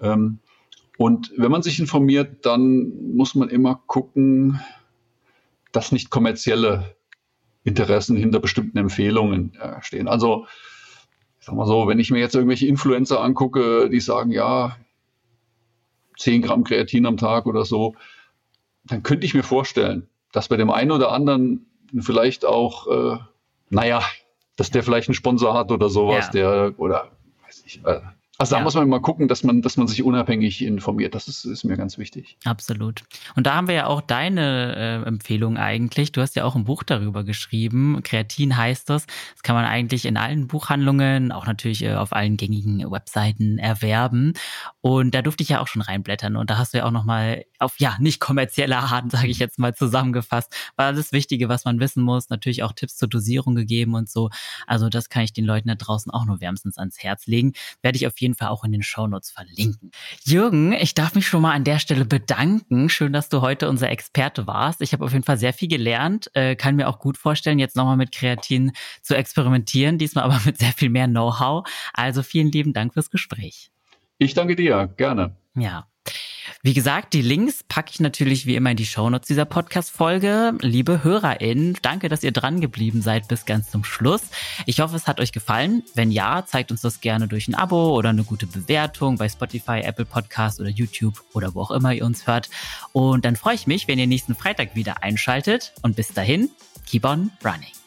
Und wenn man sich informiert, dann muss man immer gucken, dass nicht kommerzielle Interessen hinter bestimmten Empfehlungen stehen. Also, ich sag mal so, wenn ich mir jetzt irgendwelche Influencer angucke, die sagen, ja, 10 Gramm Kreatin am Tag oder so, dann könnte ich mir vorstellen, dass bei dem einen oder anderen vielleicht auch, dass der vielleicht einen Sponsor hat oder sowas, oder weiß ich, also da muss man mal gucken, dass man sich unabhängig informiert. Das ist mir ganz wichtig. Absolut. Und da haben wir ja auch deine Empfehlung eigentlich. Du hast ja auch ein Buch darüber geschrieben. Kreatin heißt das. Das kann man eigentlich in allen Buchhandlungen, auch natürlich auf allen gängigen Webseiten erwerben. Und da durfte ich ja auch schon reinblättern. Und da hast du ja auch nochmal auf, nicht kommerzieller Art, sage ich jetzt mal zusammengefasst, war alles Wichtige, was man wissen muss. Natürlich auch Tipps zur Dosierung gegeben und so. Also das kann ich den Leuten da draußen auch nur wärmstens ans Herz legen. Werde ich auf jeden Fall auch in den Shownotes verlinken. Jürgen, ich darf mich schon mal an der Stelle bedanken. Schön, dass du heute unser Experte warst. Ich habe auf jeden Fall sehr viel gelernt. Kann mir auch gut vorstellen, jetzt nochmal mit Kreatin zu experimentieren, diesmal aber mit sehr viel mehr Know-how. Also vielen lieben Dank fürs Gespräch. Ich danke dir, gerne. Ja. Wie gesagt, die Links packe ich natürlich wie immer in die Shownotes dieser Podcast-Folge. Liebe HörerInnen, danke, dass ihr dran geblieben seid bis ganz zum Schluss. Ich hoffe, es hat euch gefallen. Wenn ja, zeigt uns das gerne durch ein Abo oder eine gute Bewertung bei Spotify, Apple Podcasts oder YouTube oder wo auch immer ihr uns hört. Und dann freue ich mich, wenn ihr nächsten Freitag wieder einschaltet. Und bis dahin, keep on running.